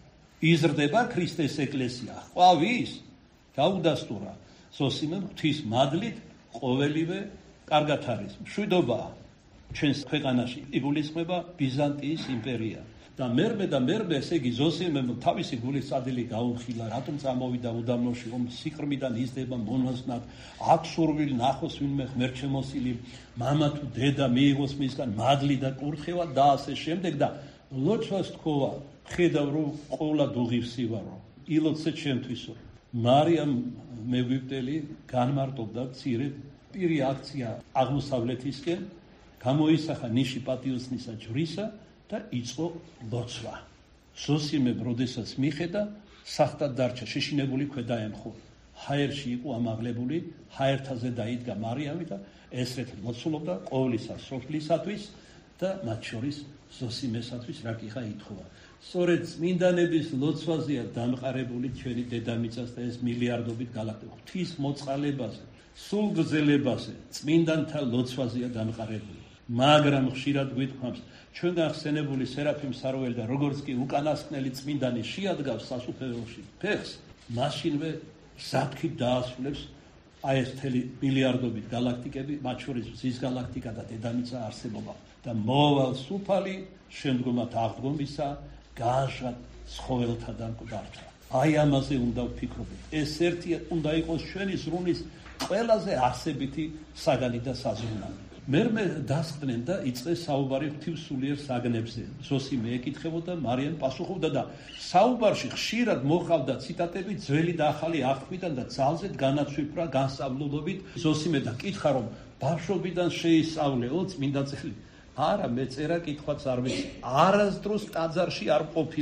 იზრდება ქრისტეს ეკლესია, ყვავის? გაუდასტურა ზოსიმემ ღვთის მადლით ყოველივე კარგად არის. მშვიდობაა ჩვენს ქვეყანაში იგულისხმება ბიზანტიის იმპერია. და მერმე, ესე იგი ზოსიმემ თავისი გულის წადილი გაუხილა, რატომ წამოვიდა უდაბნოში, რომ სიყრმიდან იზრდება მონაზვნად, აქ სურვილ ნახოს ვინმე ღმერთშემოსილი, მამა თუ დედა მიიღოს მისგან მადლი და კურთხევა და ასე შემდეგ და ლოცვას თქოვა, ხედავ რომ ყოლა დუღივსი ვარო, ილოცე ჩემთვისო. მარიამ მეგვიპტელი განმარტობდა მცირე პირი აქცია აღმოსავლეთისკენ, გამოისახა ნიში პატიოსნისა ჯვრისა და იწყო ლოცვა. ზოსიმემ როდესაც მიხედა, სახტად დარჩა, შეშინებული ქვედაემხო. ჰაერში იყო ამაღლებული, ჰაერთაზე დაიდგა მარიამი და ესრეთ ლოცულობდა ყოვლისა სოფლისათვის და მათ შორის ზოსიმესათვის რა კიხა ითხოვა. სწორედ წმინდანების ლოცვაზეა დამყარებული ჩვენი დედამიწას და ეს მილიარდობით გალაქტიკა. ღვთის მოწყალებაზე, სულგრძელებაზე, წმინდანთა ლოცვაზეა დამყარებული. მაგრამ ხშირად გვითხოვს, ჩვენ გახსენებული სერაფიმ საროელი და როგორც კი უკანასკნელი წმინდანი შეადგავს სასუფეველში ფეხს, მაშინვე საფრთხით დაასრულებს აი ეს მთელი მილიარდობით გალაქტიკები, მათ შორის მზის გალაქტიკა და დედამიწა არსებობა და მოვალ სუფალი შემდგომად აღდგომისა გააჟღათ ცხოველთა და მკვდართა. აი ამაზე უნდა ვფიქრობთ. ეს ერთი უნდა იყოს ჩვენი ზრუნვის ყველაზე არსებითი საგანი და საზრუნა. მერმე დასხდნენ და იწყეს საუბარი ღვთისმსულიერ საგნებზე. ზოსიმე ეკითხებოდა, მარიამ პასუხობდა და საუბარში ხშირად მოყავდა ციტატები ძველი და ახალი აღთქმიდან და ძალზედ განაცვიფრა განსწავლულობით ზოსიმე და კითხა, რომ ბავშვობიდან შეისწავლეო წმინდა წელი. არა, მე წერა კითხვაც არ ვიცი. არასდროს ტაძარში არ ყოფილვარ.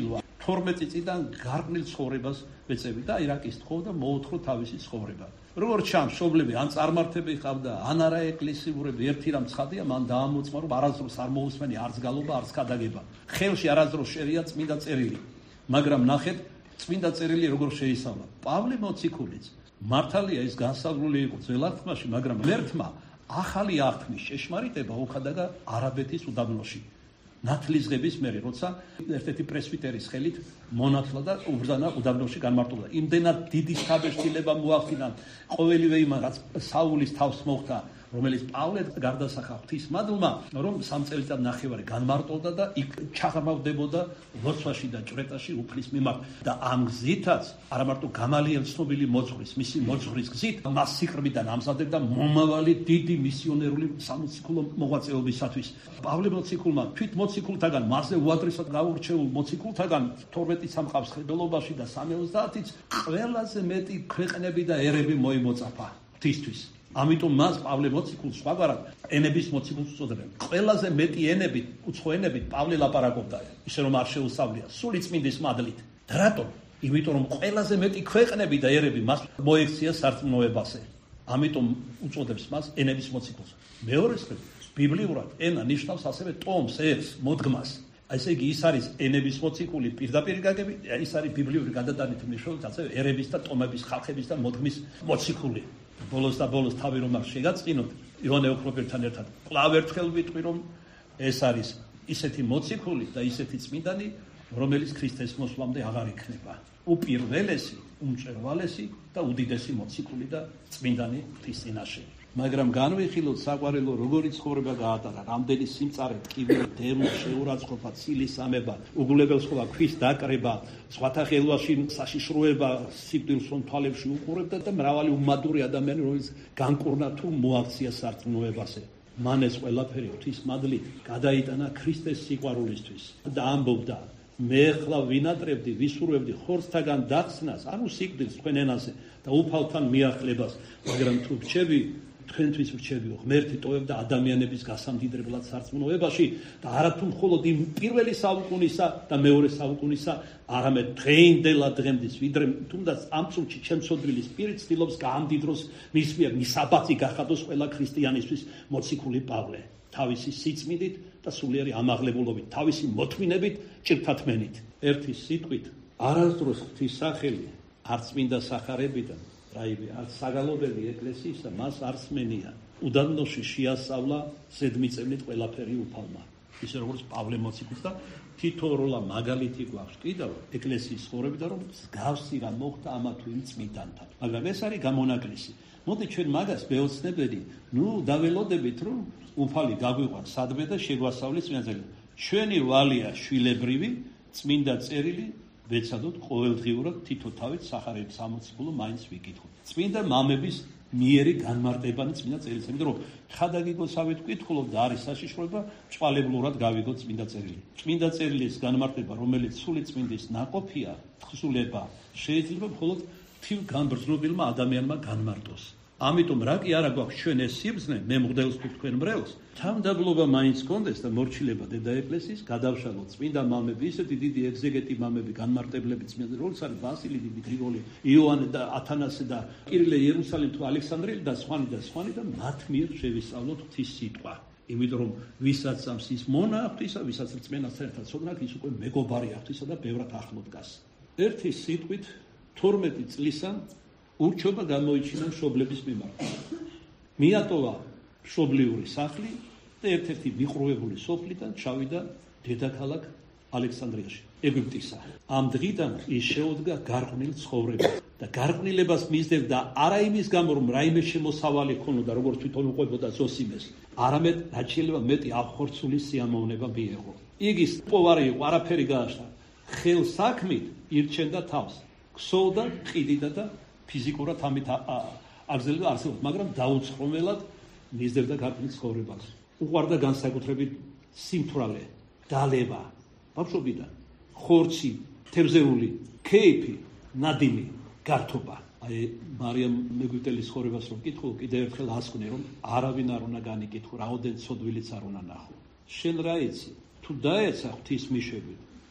12 წლიდან გარყვნილ ცხოვრებას ვეწევი და აი რა კი სთხოვ და მოუთხრო თავისი ცხოვრება. Როგორ ჩანს, მშობლები ან წარმართები ხავდა, ან არა ეკლესიურები, ერთი რამ ცხადია, მან დაამოწმა, რომ არასდროს არ მოусმენი არც გალობა, არც ქადაგება. ხელში არასდროს შერია წმინდა წერილი. მაგრამ ნახეთ, წმინდა წერილი როგორ შეისწავლა. პავლე მოციქულიც მართალია ის განსაზღვრული იყო ძველ აღთქმაში, მაგრამ ღმერთმა ახალი აღთქმის შეშმარიტება უხადაგა არაბეთის უდაბნოში. ნათლისღების მერე, როცა ერთ-ერთი პრესვიტერის ხელით მონათლა და უბრძანა უდაბნოში განმარტოვდა. იმდენად დიდი შთაბეჭდილება მოახდინა ყოველივე იმან, რაც საულის თავს მოხდა, რომელიც პავლე გარდასახა ღვთისმადლმა, რომ 3 წელიწად ნახევარი განმარტოვდა და იქ ჩაღრმავდებოდა ლოცვაში და ჭვრეტაში უფლის მიმართ. და ამ გზითაც არა მარტო გამალიელ ცნობილი მოძღვრის, მისი მოძღვრის გზით მას სიყრმიდან ამზადებდა მომავალი დიდი მისიონერული სამოციქულო მოღვაწეობისათვის. პავლე მოციქულმა თვით მოციქულთაგან მასზე უადრესად გაურჩეულ მოციქულთაგან 12 სამყავს ხედელობაში და 30-იც ყველაზე მეტი ქვეყნები და ერები მოიმოწაფა ღვთისთვის. ამიტომ მას პავლე მოციქულს სხვაგვარად ენების მოციქულს უწოდებენ. ყველაზე მეტი ენები, უცხო ენებით პავლე ლაპარაკობდა, ისე რომ არ შეუსწავლია, სული წმინდის მადლით. რატომ? იმიტომ რომ ყველაზე მეტი ქვეყნები და ერები მას მოექცია სარწმუნოებაზე. ამიტომ უწოდებს მას ენების მოციქულს. მეორე მხრივ, ბიბლიურად ენა ნიშნავს ასევე ტომს, ერთს, მოდგმას. ესე იგი ის არის ენების მოციქული პირდაპირ გაგები, ის არის ბიბლიური გადატანით მნიშვნელობით ასევე ერების და ტომების, ხალხების და მოდგმის მოციქული. ბოლოს და ბოლოს თავი რომ არ შეგაწყინოთ, ივანე ოქროპირთან ერთად კვლავ ერთხელ ვიტყვი, რომ ეს არის ისეთი მოციქული და ისეთი წმინდანი, რომელიც ქრისტეს მოსვლამდე აღარ იქნება. უპირველესი, უმჭერვალესი და უდიდესი მოციქული და წმინდანი ღვთის წინაშე. მაგრამ განვიხილოთ საყვარელო როგორი ცხოვრება გაატარა, რამდენი სიმწარე, ტკივილი, დევნა, შეურაცხყოფა, ცილის ამება, უგულებელსხობა, ქვის დაკრება, სხვათა ხელვაში საშიშროება, სიკვდილსონ თვალებში უყურებდა და მრავალი უმადური ადამიანი, რომელიც განკურნა თუ მოაქცია სარწმუნოებაზე. მან ეს ყველაფერი ღვთის მადლით გადაიტანა ქრისტეს სიყვარულისთვის და ამბობდა: მე ხლა ვინატრებდი, ვისურვებდი ხორცთაგან დახსნას, ანუ სიკვდილს თქვენ ენაზე და უფალთან მიახლებას, მაგრამ თუ რჩები, თქვენთვის ვრჩევიო, ღმერთი ტოვებდა ადამიანების გასამდიდრებლად სარწმუნოებაში და არათუ მხოლოდ იმ პირველი საუკუნისა და მეორე საუკუნისა, არამედ დღეინდელა დღემდის, ვიდრე თუნდაც ამ წუთში ჩემსოდვილი სპირით ცდილობს გაამდიდროს მის მიერ მისაბათი გახადოს ყველა ქრისტიანისთვის მოციქული პავლე, თავისი სიწმიდით და სულიერი ამაღლებულობით, თავისი მოთმინებით, ჭირთათმენით. ერთი სიტყვით, არასდროს ღვთის სახელი არ წმინდა სახარებიდან რაიმე არც საგალობელი ეკლესიისა მას არ სმენია. უდაბნოში შეასწავლა ზედმიწევნით ყველაფერი უფალმა. ისე როგორც პავლე მოციქულს და თითოეულა მაგალითი გვაქვს კიდევ ეკლესიის ცხოვრებიდან, რომ მსგავსი რა მოხდა ამა თუ იმ წმინდანთან. მაგრამ ეს არის გამონაკლისი. მოდი ჩვენ მაგას ვეოცნებოდი, დაველოდებით, რომ უფალი გაგვიყვანს სადმე და შეგვასწავლეს წმინდა. ჩვენი ვალია შვილებრივი წმინდა წერილი ვეცადოთ ყოველდღიურად თითო თავით სახარების სამოციქულო მაინც ვიკითხოთ. წმინდა მამების მიერი განმარტებანი წმინდა წერილს, იმიტომ რომ ხადაგიგოსავით ვკითხულობ და არის საშიშროება ჭვალებლურად გავიგოთ წმინდა წერილი. წმინდა წერილის განმარტება, რომელიც სული წმინდის ნაყოფია, თხზულება, შეიძლება მხოლოდ თივ განბრძნობილმა ადამიანმა განმარტოს. ამიტომ რა კი არა გვაქვს ჩვენ ეს სიბრძნე, მე მღვდელს თუ თქვენ მრევლს, თავდაბლობა მაინც კონდეს და მორჩილება დედა ეკლესიის, გადავშალოთ წმინდა მამები, ისეთი დიდი ეგზეგეტი მამები, განმარტებლები წმინდა, როგორც არის ბასილი დიდი, გრიგოლი, იოანე და ათანასე და კირილე იერუსალიმ თუ ალექსანდრელი და სხვანი და მათ მიერ შევისწავლოთ ღვთის სიტყვა. იმიტომ რომ ვისაც ამს ის მონა ღვთისა, ვისაც რწმენასთან ერთად სოდნაკ ის უკვე მეგობარია ღვთისა და ბევრად ახლო დგას. ერთი სიტყვით 12 წლისა ურჩობა გამოიჩინა მშობლების მიმართ. მიატოვა მშობლიური სახლი და ერთ-ერთი მიყრუებული სოფლიდან ჩავიდა დედაქალაქ ალექსანდრიაში, ეგვიპტისა. ამ დღიდან ის შეუდგა გარყვნილ ცხოვრებას და გარყვნილებას მისდევდა არა იმის გამო, რომ რაიმე შემოსავალი ჰქონოდა, როგორც თვითონ უყვებოდა ზოსიმეს, არამედ რაც შეიძლება მეტი აღხორცული სიამოვნება მიეღო. იგი პოვარი იყო, არაფერი გააშლა. ხელსაქმით ირჩენდა თავს, ქსოვდა, ყიდიდა და ფიზიკურად ამით აგზელდა არსებობს, მაგრამ დაუცხრომელად მისდევდა გარყვნილ ცხოვრებას. უყვარდა განსაკუთრებით სიმთვრალე, დალევა, ბავშვობიდან, ხორცი, თევზეული, ქეიფი, ნადინი, გართობა. აი მარიამ მეგვიტელის ცხოვრებას რომ კითხო, კიდევ ერთხელ ასკვნე, რომ არავინ არ უნდა განიკითხო, რაოდენ ცოდვილიც არ უნდა ნახო. შენ რა იცი? თუ დაეცა ღვთის მიშვებით,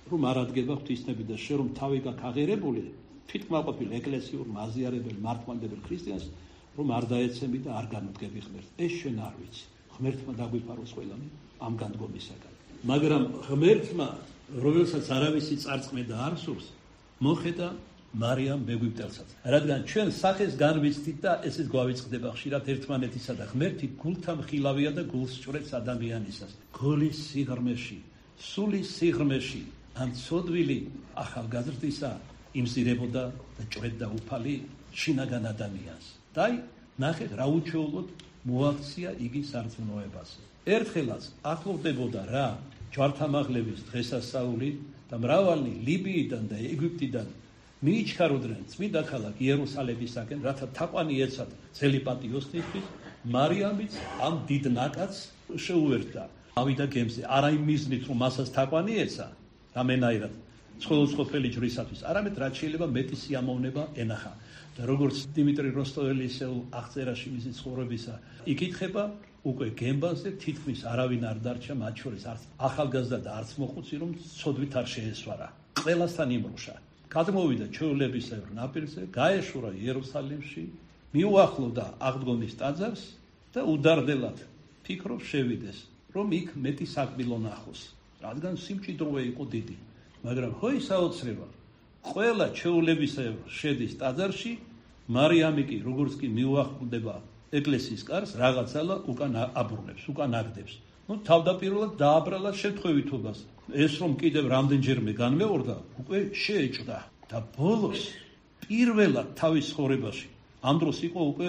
რომ არ ადგება ღვთისნები და შენ რომ თავი გაქაღერებული თვითკმაყოფილ ეკლესიურ მაზიარებელ მართლმადიდებელ ქრისტიანს რომ არ დაეცემი და არ განუდგები ღმერთს. ეს შენ არ ვიცი. ღმერთმა დაგვიფაროს ყველანი ამ განდგომისაგან. მაგრამ ღმერთმა რომელსაც არავისი წარწმე და არ სურს მოხედა მარიამ მეგვიპტელსაც. რადგან ჩვენ სახეს განვიცდით და ესეც გვავიწყდება ხშირად ერთმანეთისა და ღმერთი გულთა მხილავია და გულს ჭვრეტს ადამიანისას. გულის სიღრმეში, სულის სიღრმეში ამ ცოდვილი ახალგაზრდისა იმზირებოდა და ჭვრეტდა უფალი შინაგან ადამიანს. და ნახეთ რა უჩვეულოდ მოაქცია იგი სარწმუნოებაზე. ერთხელაც ახლოვდებოდა რა ჯვართამაღლების დღესასწაული და მრავალი ლიბიიდან და ეგვიპტიდან მიიჩქაროდნენ წმინდა ქალაქ იერუსალემისაკენ, რათა თაყვანი ეცათ ძელი პატიოსნისთვის. მარიამიც ამ დიდ ნაკადს შეუერთდა. ავიდა გემზე, არა იმ მიზნით, რომ მასაც თაყვანი ეცა, რამენაირად ცხოველსყოფელი ჯვრისათვის, არამედ რაც შეიძლება მეტი სიამოვნება ენახა. და როგორც დიმიტრი როსტოველის აღწერაში მისი ცხოვრებისა იკითხება, უკვე გემბანზე თითქმის არავინ არ დარჩა, მათ შორის არც ახალგაზრდა და არც მოხუცი, რომ ცოდვით არ შეესვარა. ყველასთან იმრუშა. გადმოვიდა ჩვეულებისეულ ნაპირზე, გაეშურა იერუსალიმში, მიუახლოვდა აღდგომის ტაძარს და უდარდელად ფიქრობს შევიდეს, რომ იქ მეტი საკვილო ნახოს, რადგან სიმჭიდროვე იყო დიდი. მაგრამ ხო საოცრება, ყველა ჩვეულებისეულ შედის ტაძარში, მარიამი კი როგორც კი მიუახლოვდება ეკლესიის კარს, რაღაცალა უკან აბრუნებს, უკან აგდებს. თავდაპირველად დააბრალა შემთხვევითობას. ეს რომ კიდევ რამდენჯერმე განმეორდა, უკვე შეეჭდა და ბოლოს პირველად თავის ცხოვრებაში ამ დროს იყო უკვე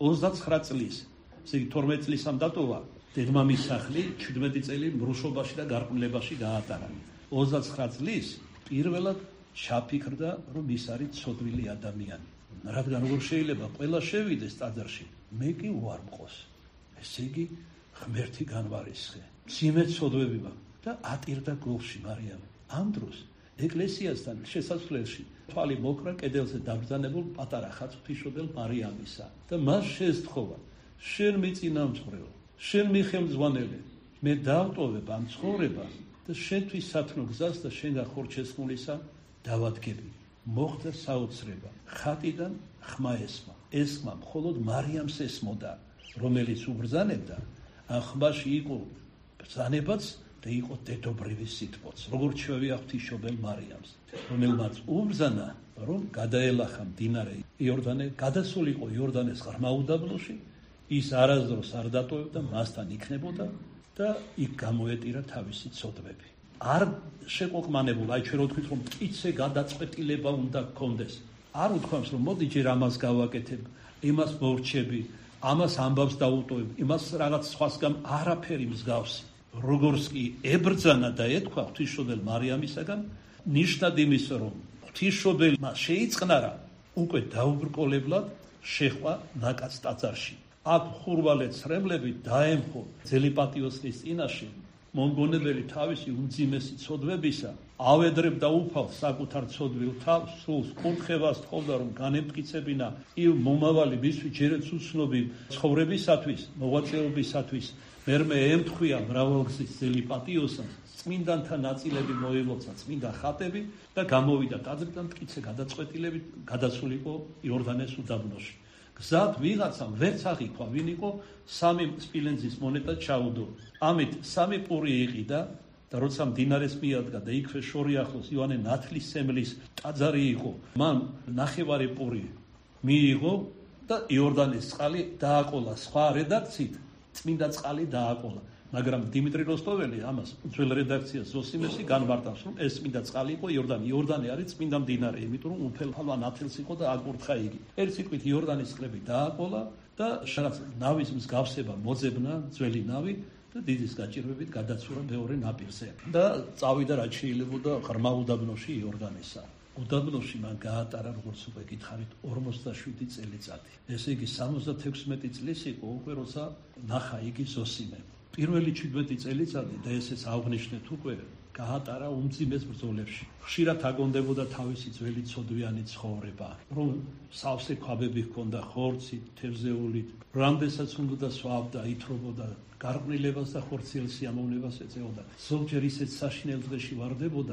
29 წლის. ესე იგი 12 წლისამ დატოვა დედმამის სახლი, 17 წელი მრუშობაში და გარყვნილებაში გაატარა. 29 წლის პირველად ჩაფიქრდა, რომ ის არის ცოდვილი ადამიანი. რადგან როგორ შეიძლება ყველა შევიდეს ტაძარში, მე კი უარ მყოს. ესე იგი ღმერთი განვარისხე. მძიმე ცოდვები მაქვს და ატირდა გულში მარიამი. ამ დროს ეკლესიასთან შესასვლელში თვალი მოკრა კედელზე დაბრძანებულ პატარა ხატვთიშობელ მარიამისა და მას შესთხოვა, შენ მიწინამძღვრეო, შენ მიხელმძღვანელე, მე დავტოვებ ამ ცხოვრებას და შენთვის სათნო გზას და შენგან ხორჩესმულისა დავადგები. მოხდა საოცრება. ხატიდან ხმა ესმა. ეს ხმა მხოლოდ მარიამს ესმოდა, რომელიც უბრძანებდა. ამ ხმაში იყო ბრძანებაც და იყო დედობრივი სიტყვაც, როგორც ჩვევია ღვთისმშობელ მარიამს, რომელმაც უბრძანა, რომ გადაელახა მდინარე იორდანე, გადასულიყო იორდანეს ღრმა უდაბნოში, ის არასდროს არ დატოვებდა, მასთან იქნებოდა და იქ გამოეტირა თავისი ცოდვები. არ შეყოყმანებულა, აი ჩვენ ვთქვით, რომ მტკიცე გადაწყვეტილება უნდა გქონდეს. არ უთქვამს, რომ მოდი ჯერ ამას გავაკეთებ, იმას მორჩები, ამას ამბავს დაუტოვებ, იმას რაღაც სხვასგან არაფერი მსგავსი. როგორც კი ებრძანა და ეთქვა ღვთისმშობელ მარიამისაგან, ნიშნად იმის, რომ ღვთისმშობელმა შეიწყნარა, უკვე დაუბრკოლებლად შეჰყვა ნაკადს ტაძარში. აქ ხურვალეთ ცრემლები დაემხო ძელი პატიოსნის წინაშე, მომგონებელი თავისი უმძიმესი ცოდვებისა, ავედრებდა უფალს საკუთარ ცოდვილ თავს, სულს კურთხევას თხოვდა, რომ განემტკიცებინა იმ მომავალი მისთვის ჯერაც უცნობი ცხოვრებისათვის, მოღვაწეობისათვის. მერმე ემთხვია მრავალგზის ძელი პატიოსას, წმინდანთა ნაწილები მოილოცა წმინდა ხატები და გამოვიდა ტაძრიდან მტკიცე გადაწყვეტილებით, გადასულიყო იორდანეს უდაბნოში. გზად ვიღაცამ ვერც აღიქვა, ვინ იყო, 3 სპილენძის მონეტა ჩაუდო. ამით 3 პური იყიდა და როცა მდინარეს მიადგა და იქვე შორი ახლოს იოანე ნათლისმცემლის ტაძარი იყო, მან 9 პური მიიღო და იორდანეს წყალი დააყოლა. სხვა რედაქციით წმინდა წყალი დააყოლა. მაგრამ დიმიტრი როსტოველი ამას ძველ რედაქციას ზოსიმესი განმარტავს, რომ ეს წმინდა წყალი იყო იორდანი. იორდანი არის წმინდა მდინარე, იმიტომ რომ უფალმა ნათელს იყო და აკურთხა იგი. ერთ სიტყვით იორდანის წყლები დააყოლა და რაღაც ნავის მსგავსება მოძებნა ძველი ნავი და დიდის გაჭირვებით გადაცურა მეორე ნაპირზე და წავიდა რაც შეიძლებოდა ღრმა უდაბნოში იორდანესა. უდაბნოში მან გაატარა, როგორც უკვე გითხარით, 47 წელიწადი. ესე იგი 76 წლის იყო უკვე, როცა ნახა იგი ზოსიმე. პირველი 17 წელიწადი და ესეც აღნიშნეთ უკვე გაატარა უმძიმეს ბრძოლებში. ხშირად აგონდებოდა თავისი ძველი ცოდვიანი ცხოვრება, რომ სავსე ქვაბები ჰქონდა ხორცით, თევზეულით, რამდენსაც უნდა სვავდა, ითრობოდა, გარყვნილებას და ხორციელ სიამოვნებას ეწეოდა. ზოგჯერ ისეთ საშინელ დღეში ვარდებოდა,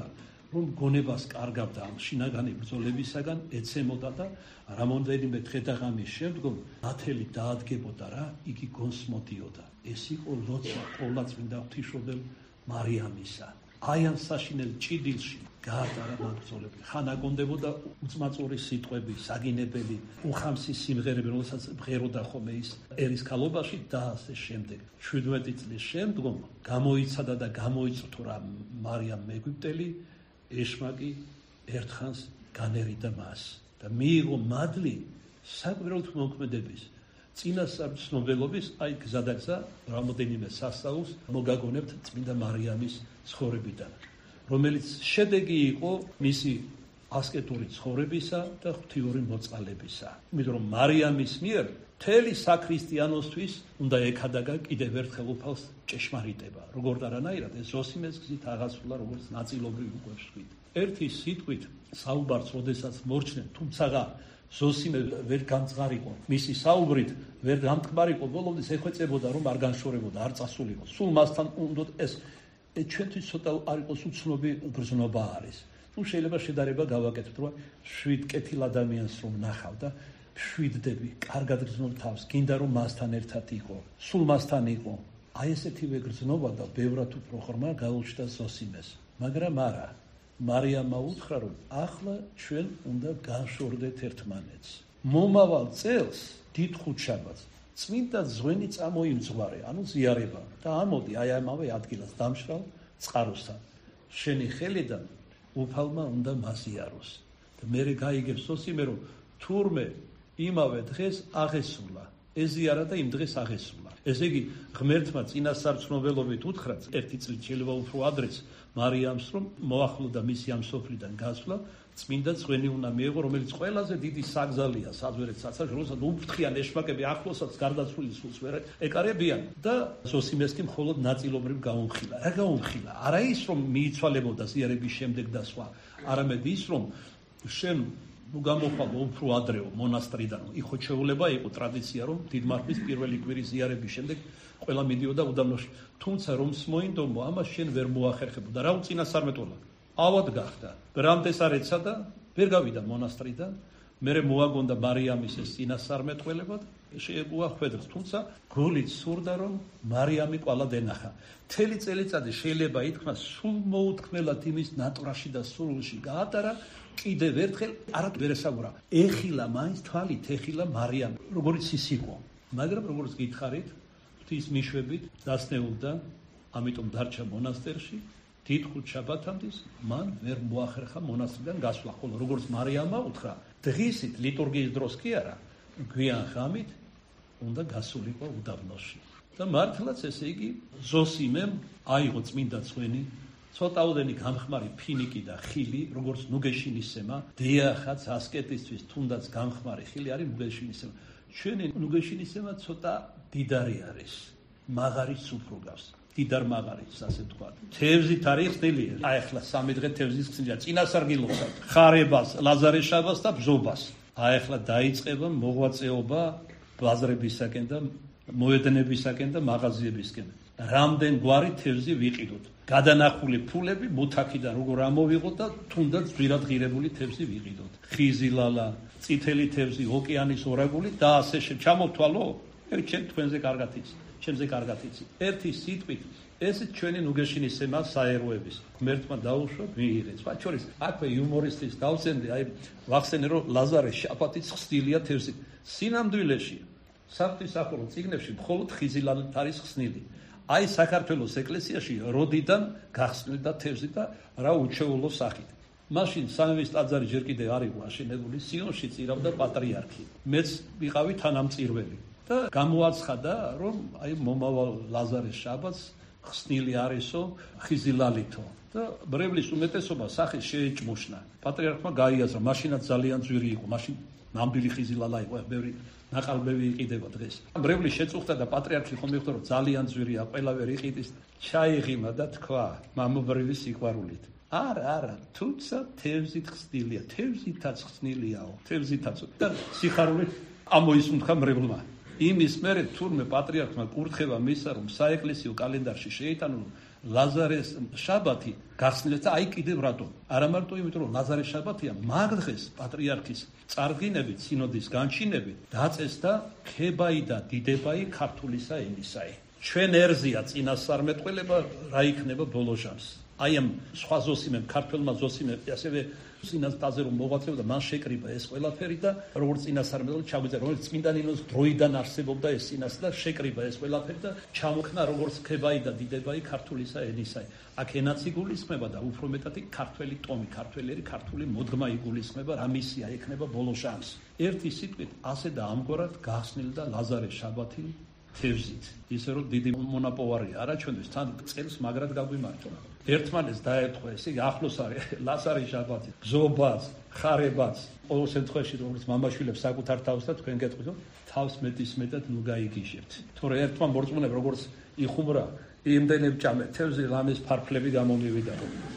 რომ გონებას კარგავდა ამ შინაგანი ბრძოლებისაგან, ეცემოდა და რამოდენიმე დღე-ღამის შემდგომ ნათელი დაადგებოდა რა, იგი გონს მოდიოდა. ეს იყო ლოცვა ყოვლადწმინდა ღვთისმშობელ მარიამისა. აი ამ საშინელ ჭიდილში გაატარა მაბრძოლები. ხან აგონდებოდა უწმაწური სიტყვები, საგინებელი, უხამსი სიმღერები, რომელსაც ბღეროდა ხოლმე ის ერის ქალობაში და ასე შემდეგ. 17 წლის შემდგომ გამოიცადა და გამოიწვთა რა მარიამ მეგვიპტელი, ეშმაკი ერთხანს განერიდა მას და მიიღო მადლი საკვირაოდ მოქმედების. წინასწარ ცნობილობის აი გზადაგზა რამოდენიმე სასწაულს მოგაგონებთ წმინდა მარიამის ცხოვრებიდან, რომელიც შედეგი იყო მისი ასკეტური ცხოვრებისა და ღვთიური მოწყალებისა. იმიტომ რომ მარიამის მიერ მთელი საქრისტიანოსთვის უნდა ექადაგა კიდევ ერთხელ უფალს ჭეშმარიტება, როგორც არანაირად ეს ზოსიმეს გზით აღასრულა, როგორც ნაწილობრივ უკვე ვშვით. ერთი სიტყვით საუბარს როდესაც მორჩნენ, თუმცა ზოსიმე ვერ გამწყარიყო, მისი საუბრით ვერ გამტკბარიყო, ბოლომდე ეხვეწებოდა რომ არ განშორებოდა, არ წასულიყო. სულ მასთან უნდა ეს ჩვენთვის ცოტა არ იყოს უცნობი გრძნობა არის. შეიძლება შედარება გავაკეთოთ, რომ 7 კეთილ ადამიანს რომ ნახავ და 7-დები, კარგად გრძნობ თავს, გინდა რომ მასთან ერთად იყო, სულ მასთან იყო. აი ესეთივე გრძნობა და ბევრად უფრო ხორმა გაუჩნდა ზოსიმეს. მაგრამ არა, მარიამმა უთხრა, რომ ახლა ჩვენ უნდა განშორდეთ ერთმანეთს. მომავალ წელს დიდ ხუთშაბათს წმინდა ზღვენი წამოიმძღვარე, ანუ ზიარება და ამოდი აი ამავე ადგილას დამშრალ წყაროსთან. შენი ხელიდან უფალმა უნდა მაზიაროს. და მერე გაიგებს ზოსიმე, რომ თურმე იმავე დღეს აღესულა, ეზიარა და იმ დღეს აღესულა. ესე იგი, ღმერთმა წინასწარ ცნობილობით უთხრა, ერთი წლით შეიძლება უფრო ადრეც მარიამს, რომ მოახლოვდა მისი ამ სოფლიდან გასვლა, წმინდა ძღვენი უნდა მიეღო, რომელიც ყველაზე დიდი საგზალია საძვერეთ საცავს, როდესაც უფრთხიან ეშმაკები ახლოსაც გარდაცვლილი სულს ვერ ეკარებიან და ზოსიმეს კი მხოლოდ ნაწილობრივ გაუმხილა. რა გაუმხილა? არა ის, რომ მიიცვალებოდა ზიარების შემდეგ და სხვა, არამედ ის, რომ შენ გამოხვალ უფრო ადრეო მონასტრიდან. იქ შეულება იყო ტრადიცია, რომ დიდმარხვის პირველი კვირის ზიარების შემდეგ ყველა მიდიოდა უდაბნოში. თუმცა რომს მოინდომო, ამას შენ ვერ მოახერხებოდა. რა უწინასწარმეტყველა? ავად გახდა. რამდენს არ ეცა და ვერ გავიდა მონასტრიდან. მერე მოაგონდა მარიამის ეს წინასწარმეტყველება და შეეგუა ხვედრს. თუმცა გულით სურდა, რომ მარიამი ყვალად ენახა. მთელი წელიწადი შეიძლება ითქვას, სულ მოუთქმელად იმის ნატრაში და სულში გაატარა. კიდევ ერთხელ არ ვერესაურა. ეხილა მაინც თვალით, ეხილა მარიამ, როგორც ის იყო. მაგრამ როგორც გითხარით, ღვთის მიშვებით დასნეულდა, ამიტომ დარჩა მონასტერში. დიდ ხუთშაბათამდის მან ვერ მოახერხა მონასტრიდან გასვლა, ხოლო როგორც მარიამმა უთხრა, დღისით ლიტურგიის დროს კი არა, გვიან ღამით უნდა გასულიყო უდაბნოში. და მართლაც ესე იგი ზოსიმემ აიღო წმინდა ძღვენი, ცოტაოდენი გამხმარი ფინიკი და ხილი, როგორც ნუგეშინისემა, დიახაც ასკეტისთვის თუნდაც გამხმარი ხილი არის ნუგეშინისემა. ჩვენი ნუგეშინისემა ცოტა დიდარი არის, მაღარი სუფრუგავს. დიდარ მაღარიც, ასე თქვა. თევზით არის ხდილი. აი ახლა 3 დღე თევზის ხსნილია, წინასარგილოს, ხარებას, ლაზარეშაბას და ბზობას. აი ახლა დაიწყება მოღვაწეობა ბაზრებისაკენ და მოედნებისაკენ და მაღაზიებისკენ. რამდენ გვარი თევზი ვიყიდოთ. გადანახული ფულები მუთაქიდან როგორ ამოვიღოთ და თუნდაც ძვირადღირებული თევზი ვიყიდოთ. ხიზილალა, წითელი თევზი, ოკეანის ორაგული და ასე ჩამოთვალო. ჩვენ თქვენზე კარგად იცი. ჩემზე კარგად იცი. ერთი სიტყვით, ესეც ჩვენი ნუგეშინისემა საეროების. ღმერთმა დაუშვა, მიიღეს. მათ შორის აქვე იუმორისტის დავცენდი, აი ვახსენე, რომ ლაზარე შაპატიც ხსნილია თევზი. სინამდვილეში საღვთისმსახურო წიგნებში მხოლოდ ხიზილალით არის ხსნილი. აი საქართველოს ეკლესიაში როდიდან გახსნილდა თევზი და რა უჩვეულო სახით. მაშინ სამების ტაძარი ჯერ კიდევ არ იყო აშენებული, სიონში წირავდა პატრიარქი. მეც ვიყავი თანამწირველი. და გამოაცხადა, რომ აი მომავალ ლაზარეს შაბათს ხსნილი არისო ხიზილალითო და ბრევლის უმეტესობა სახეს შეეჭმუშნა. პატრიარქმა გაიაზრა, მაშინაც ძალიან ძვირი იყო, მაშინ ნამდვილი ხიზილალა იყო, ბევრი ნაყალბები იყიდება დღეს. ბრევლის შეწუხდა და პატრიარქი ხომ მიხვდა, რომ ძალიან ძვირია, ყველა ვერ იყიდის, ჩაიღიმა და თქვა მამობრივი სიყვარულით. არა, თუმცა თევზით ხსნილია, თევზითაც ხსნილიაო, თევზითაც და სიხარულით ამოისუნთქა მრევლმა. იმის მერე თურმე პატრიარქმა კურთხევა მისცა, რომ საეკლესიო კალენდარში შეიტანონ ლაზარეს შაბათი გახსნილეს და აი კიდევ რატომ? არა მარტო იმიტომ, რომ ლაზარეს შაბათია, მაგ დღეს პატრიარქის წარდგინებით, სინოდის განჩინებით დაწესდა ქებაი და დიდებაი ქართულისა ენისაი. ჩვენ ერზია წინასწარმეტყველება რა იქნება ბოლო ჟამს. აი ამ სხვა ზოსიმემ, ქართველმა ზოსიმემ, ასევე სინასტაზე რომ მოღვაწეობდა, მან შეკრიბა ეს ყველაფერი და როგორც წინასწარმეტყველი ჩაგვიწერა, რომელიც წმინდა ნინოს დროიდან არსებობდა ეს სინასტე და შეკრიბა ეს ყველაფერი და ჩამოქნა როგორც ქებაი და დიდებაი ქართულისა ენისაი. აქ ენაც იგულისხმება და უფრო მეტად ქართველი ტომი, ქართველი ქართული მოდგმა იგულისხმება, რა მისია ექნება ბოლო ჟამს. ერთი სიტყვით ასე და ამგვარად გახსნილდა ლაზარეს შაბათი თევზით. ისე რომ დიდი მონაპოვარია არა ჩვენთვის, თან წელს მაგრად გაგვიმართო. ერთმანეთს დაერთხვა, ესე იგი ახლოს არის ლაზარეს შაბათი, ბზობაც, ხარებაც, ყოველ შემთხვევაში როგორც მამაშვილებს საკუთარ თავს და თქვენ გეტყვით, რომ თავს მეტისმეტად ნუ გაიგიჟებთ. თორე ერთმა მორწმუნემ როგორც იხუმრა, იმდენებ ჭამე თევზი, რამეს ფარფლები გამომივიდა.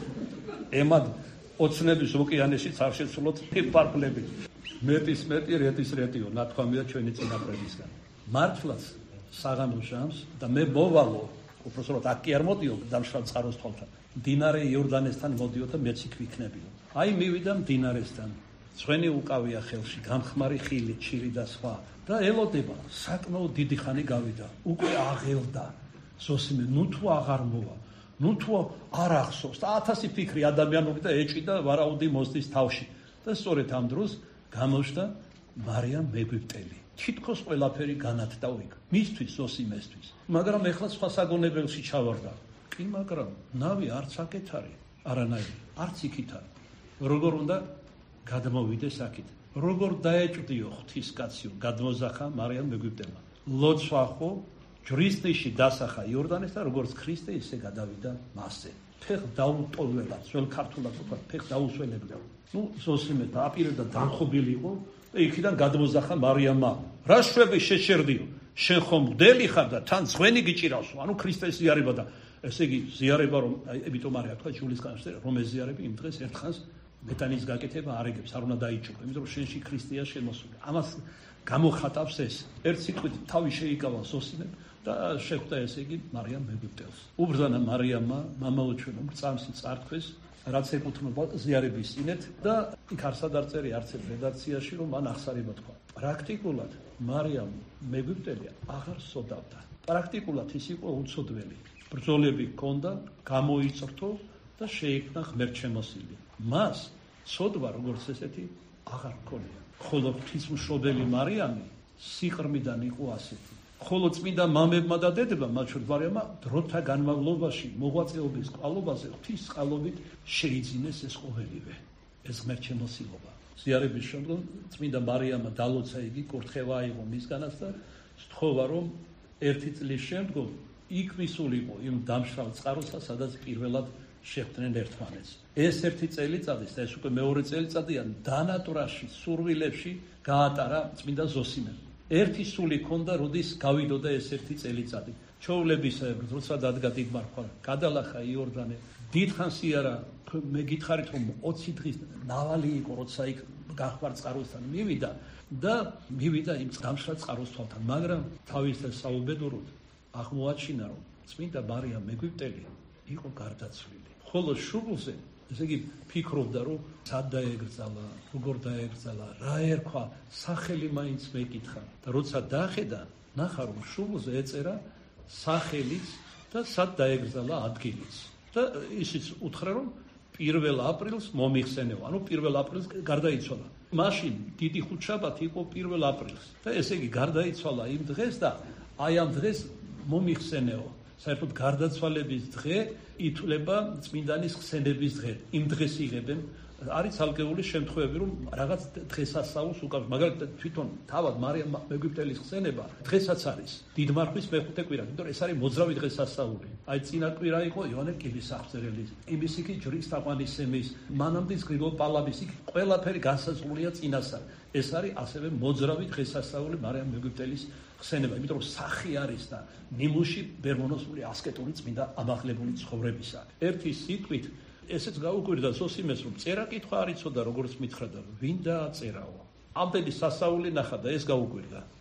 ემად ოცნების ოკეანეში არ შეცვლოთ ფარფლები. მეტის მეტი, რეტის რეტიო, ნათქვამია ჩვენი წინაპრებისგან. მართლაც საღამო ჟამს და მე მოვალო, უბრალოდ აქ კი არ მოდიო დამშრალ წყაროს თვალთან. მდინარე იორდანესთან მოდიო და მეც იქ ვიქნებიო. აი მივიდა მდინარესთან. ცხენი უკავია ხელში, გამხმარი ხილი, ჩირი და სხვა და ელოდება. საკმაოდ დიდი ხანი გავიდა. უკვე აღელდა. ზოსიმე, ნუ თუ აღარ მოვა. ნუ თუ არ ახსოვს და 1000 ფიქრი ადამიანური და ეჭვი და ვარაუდი მოსდის თავში. და სწორედ ამ დროს გამოჩნდა მარიამ მეგვიპტელი. თითქოს ყველაფერი განათდა იქ. მისთვის ზოსიმესთვის. მაგრამ ეხლა სხვა საგონებელში ჩავარდა. კი, მაგრამ ნავი არც აქეთ არის, არანაირი, არც იქით არის. როგორ უნდა გადმოვიდეს აქეთ? როგორ დაეჭვდიო ღვთისკაციო, გადმოზახა მარიამ მეგვიპტელმა. ლოცვა ხო ჯვრისნიში დასახა იორდანეს და როგორც ქრისტე ისე გადავიდა მასზე. ფეხ დაუტოლველად, ძველ ქართულად ვთქვათ, ფეხ დაუსველებდა. ნუ ზოსიმე დააპირებდა დამხობილი იყო და იქიდან გადმოზახა მარიამმა. რა შვები შეჩერდიო? შენ ხომ მგდელი ხარ და თან ძღვენი გიჭირავს? ანუ ქრისტეს ზიარება და ესე იგი ზიარება რომ ებიტომ არის თქვა ჯულისკანში რომ ეს ზიარები იმ დღეს ერთხანს მეტანის გაკეთება არეგებს, არ უნდა დაიჭრო, იმიტომ რომ შენში ქრისტეა შემოსული. ამას გამოხატავს ეს. ერთ სიტყვით თავი შეიკავა ზოსიმემ და შეხვდა ესე იგი მარიამ მეგვიპტელს. უბრძანა მარიამმა მამაოჩვენო წამსი წარქვეს, რაც ეკუთვნება ზიარების წინეთ და იქ არსად არ წერი არც ერთ რედაქციაში რომ მან ახსარება თქვა. პრაქტიკულად მარიამ მეგვიპტელი აღარ სოდავდა. პრაქტიკულად ის იყო უცოდველი. ბრძოლები ჰქონდა, გამოიწრთო და შეიქმნა ღმერთშემოსილი. მას სოდვა როგორც ესეთი აღარ ჰქონია. ხოლო ღვთისმშობელი მარიამი სიყრმიდან იყო ასეთი. ხოლო წმინდა მამებმა და დედებმა, მათ შორის მარიამმა, დროთა განმავლობაში მოღვაწეობის კვალობაზე ღვთის წყალობით შეიძინეს ეს ყოველივე, ეს ღმერთშემოსილობა. ზიარების შემდგომ წმინდა მარიამმა დალოცა იგი, კურთხევა აიღო მისგანაც და სთხოვა, რომ ერთი წლის შემდგომ იქ მისულიყო იმ დამშრალ წყაროსა, სადაც პირველად შეხვდნენ ერთმანეთს. ეს ერთი წელიწადის და ეს უკვე მეორე წელიწადია დანატრაში, სურვილებში გაატარა წმინდა ზოსიმემ. ერთი სული ჰქონდა, როდის გავიდოდა ეს ერთი წელიწადი. ჩვეულებისებრ, როცა დადგა დიდმარხვა, გადალახა იორდანე. დიდხანს იარა, მე გითხარით რომ 20 დღის ნავალი იყო, როცა იქ გახმარ წყაროსთან მივიდა და მივიდა იმ დამშრალ წყაროს თვალთან, მაგრამ თავის საუბედუროდ აღმოაჩინა, რომ წმინდა მარიამ მეგვიპტელი იყო გარდაცვლილი. ხოლო შუბლზე, ესე იგი ფიქრობდა, რომ სად დაეგრძალა, როგორ დაეგრძალა, რა ერქვა, სახელი მაინც მეკითხა და როცა დახედა, ნახა რომ შუბლზე ეწერა სახელიც და სად დაეგრძალა ადგილიც. და ისიც უთხრა, რომ 1 აპრილს მომიხსენეო, ანუ 1 აპრილს გარდაიცვალა. მაშინ დიდი ხუთშაბათი იყო 1 აპრილს და ესე იგი გარდაიცვალა იმ დღეს და აი ამ დღეს მომიხსენეო. საერთოდ გარდაცვალების დღე ითვლება წმინდანის ხსენების დღე. იმ დღეს იღებენ, არის ალგეული შემთხვევები, რომ რაღაც დღესასწაულს უკავშირდება, მაგალითად თვითონ თავად მარიამ მეგვიპტელის ხსენება დღესაც არის. დიდმარხვის მეხუთე კვირა, იმიტომ რომ ეს არის მოძრავი დღესასწაული. აი წინა კვირა იყო იოანე კიბისახწერელის, იმის იქ ჯვრის თაყვანისცემის, მანამდე გრიგოლ პალავის, იქ ყველაფერი განსაზღვრულია წინასწარ. ეს არის ასევე მოძრავი დღესასწაული მარიამ მეგვიპტელის ხსენება, იმიტომ რომ სახი არის და ნიმუში ბერმონოსული ასკეტური წმინდა ამაღლებული ცხოვრებისა. ერთი სიტყვით ესეც გაუკვირდა ზოსიმეს, რომ წერა კითხვა არ იცოდა, როგორც მითხრა და ვინ დააწერაო. ამდენი სასაული ნახა და ეს გაუკვირდა.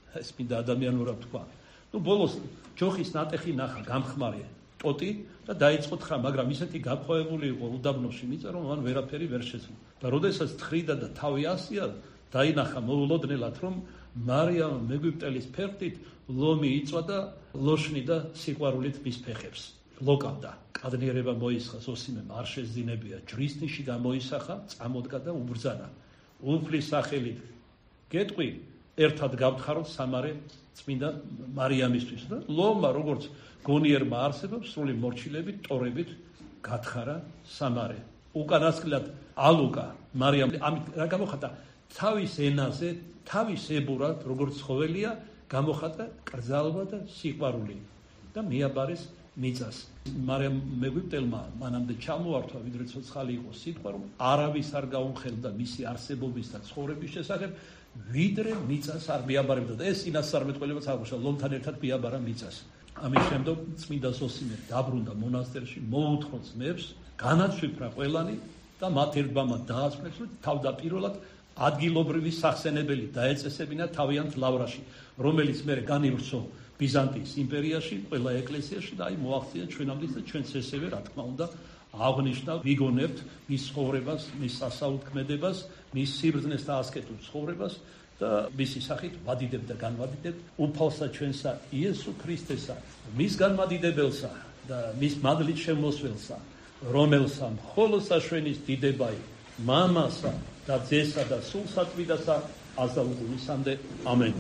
ეს მინდა ადამიანურად თქვა. ბოლოს ჯოხის ნატეხი ნახა, გამხმარე ტოტი და დაიწყო თხა, მაგრამ ისეთი გაფხოვებული იყო უდაბნოში მიწა, რომ მან ვერაფერი ვერ შეძლო. და როდესაც თხრიდა და თავი ასია, დაინახა მოულოდნელად, რომ მარიამ მეგვიპტელის ფერხთით ლომი იწვა და ლოშნი და სიყვარულით მის ფეხებს ლოკავდა. კადნიერება მოისხა, ოსიმემ არ შეძინებია, ჯვრის ნიში გამოისახა, წამოდგა და უბრძანა. უფლის სახელით გეტყვი, ერთად გავთხაროთ სამარე წმინდა მარიამისთვის და ლომმა, როგორც გონიერმა არსებობს, სრული მორჩილებით, ტორებით გათხარა სამარე. უკანასკნელად ალუკა მარიამ, ამით რა გამოხატა? თავის ენაზე, თავის ებურად, როგორც ცხოველია, გამოხატა კრძალვა და სიყვარული და მიაბარეს მიწას. მარიამ მეგვიპტელმა მანამდე ჩამოართვა, ვიდრე ცოცხალი იყო სიტყვა, რომ არავის არ გაუმხელდა მისი არსებობის და ცხოვრების შესახებ, ვიდრე მიწას არ მიაბარებდა და ეს წინასწარმეტყველებაც აღმოჩნდა, ლომთან ერთად მიაბარა მიწას. ამის შემდეგ წმინდა ზოსიმე დაბრუნდა მონასტერში, მოუთხო ძმებს, განაცვიფრა ყველანი და მათ ერთბამად დაასწრეს, რომ თავდაპირველად ადგილობრივი სახსენებელი დაეწესებინა თავიანთ ლავრაში, რომელიც მერე განივრცო ბიზანტიის იმპერიაში, ყველა ეკლესიაში და მოაღწია ჩვენამდე და ჩვენც ესევე, რა თქმა უნდა, აღნიშნა ვიგონებთ მის ცხოვრებას, მის სასაუთქმედებას, მის სიბრძნეს და ასკეტურ ცხოვრებას და მისი სახით ვადიდებ და განვადიდებთ უფალსა ჩვენსა იესო ქრისტესა, მის განმადიდებელსა და მის მადლით შემოსველსა, რომელსა მხოლოდ საშვენის დიდებაი, მამასა და ძესა და სულ საწმინდასა აზალგუნისამდე. ამენ.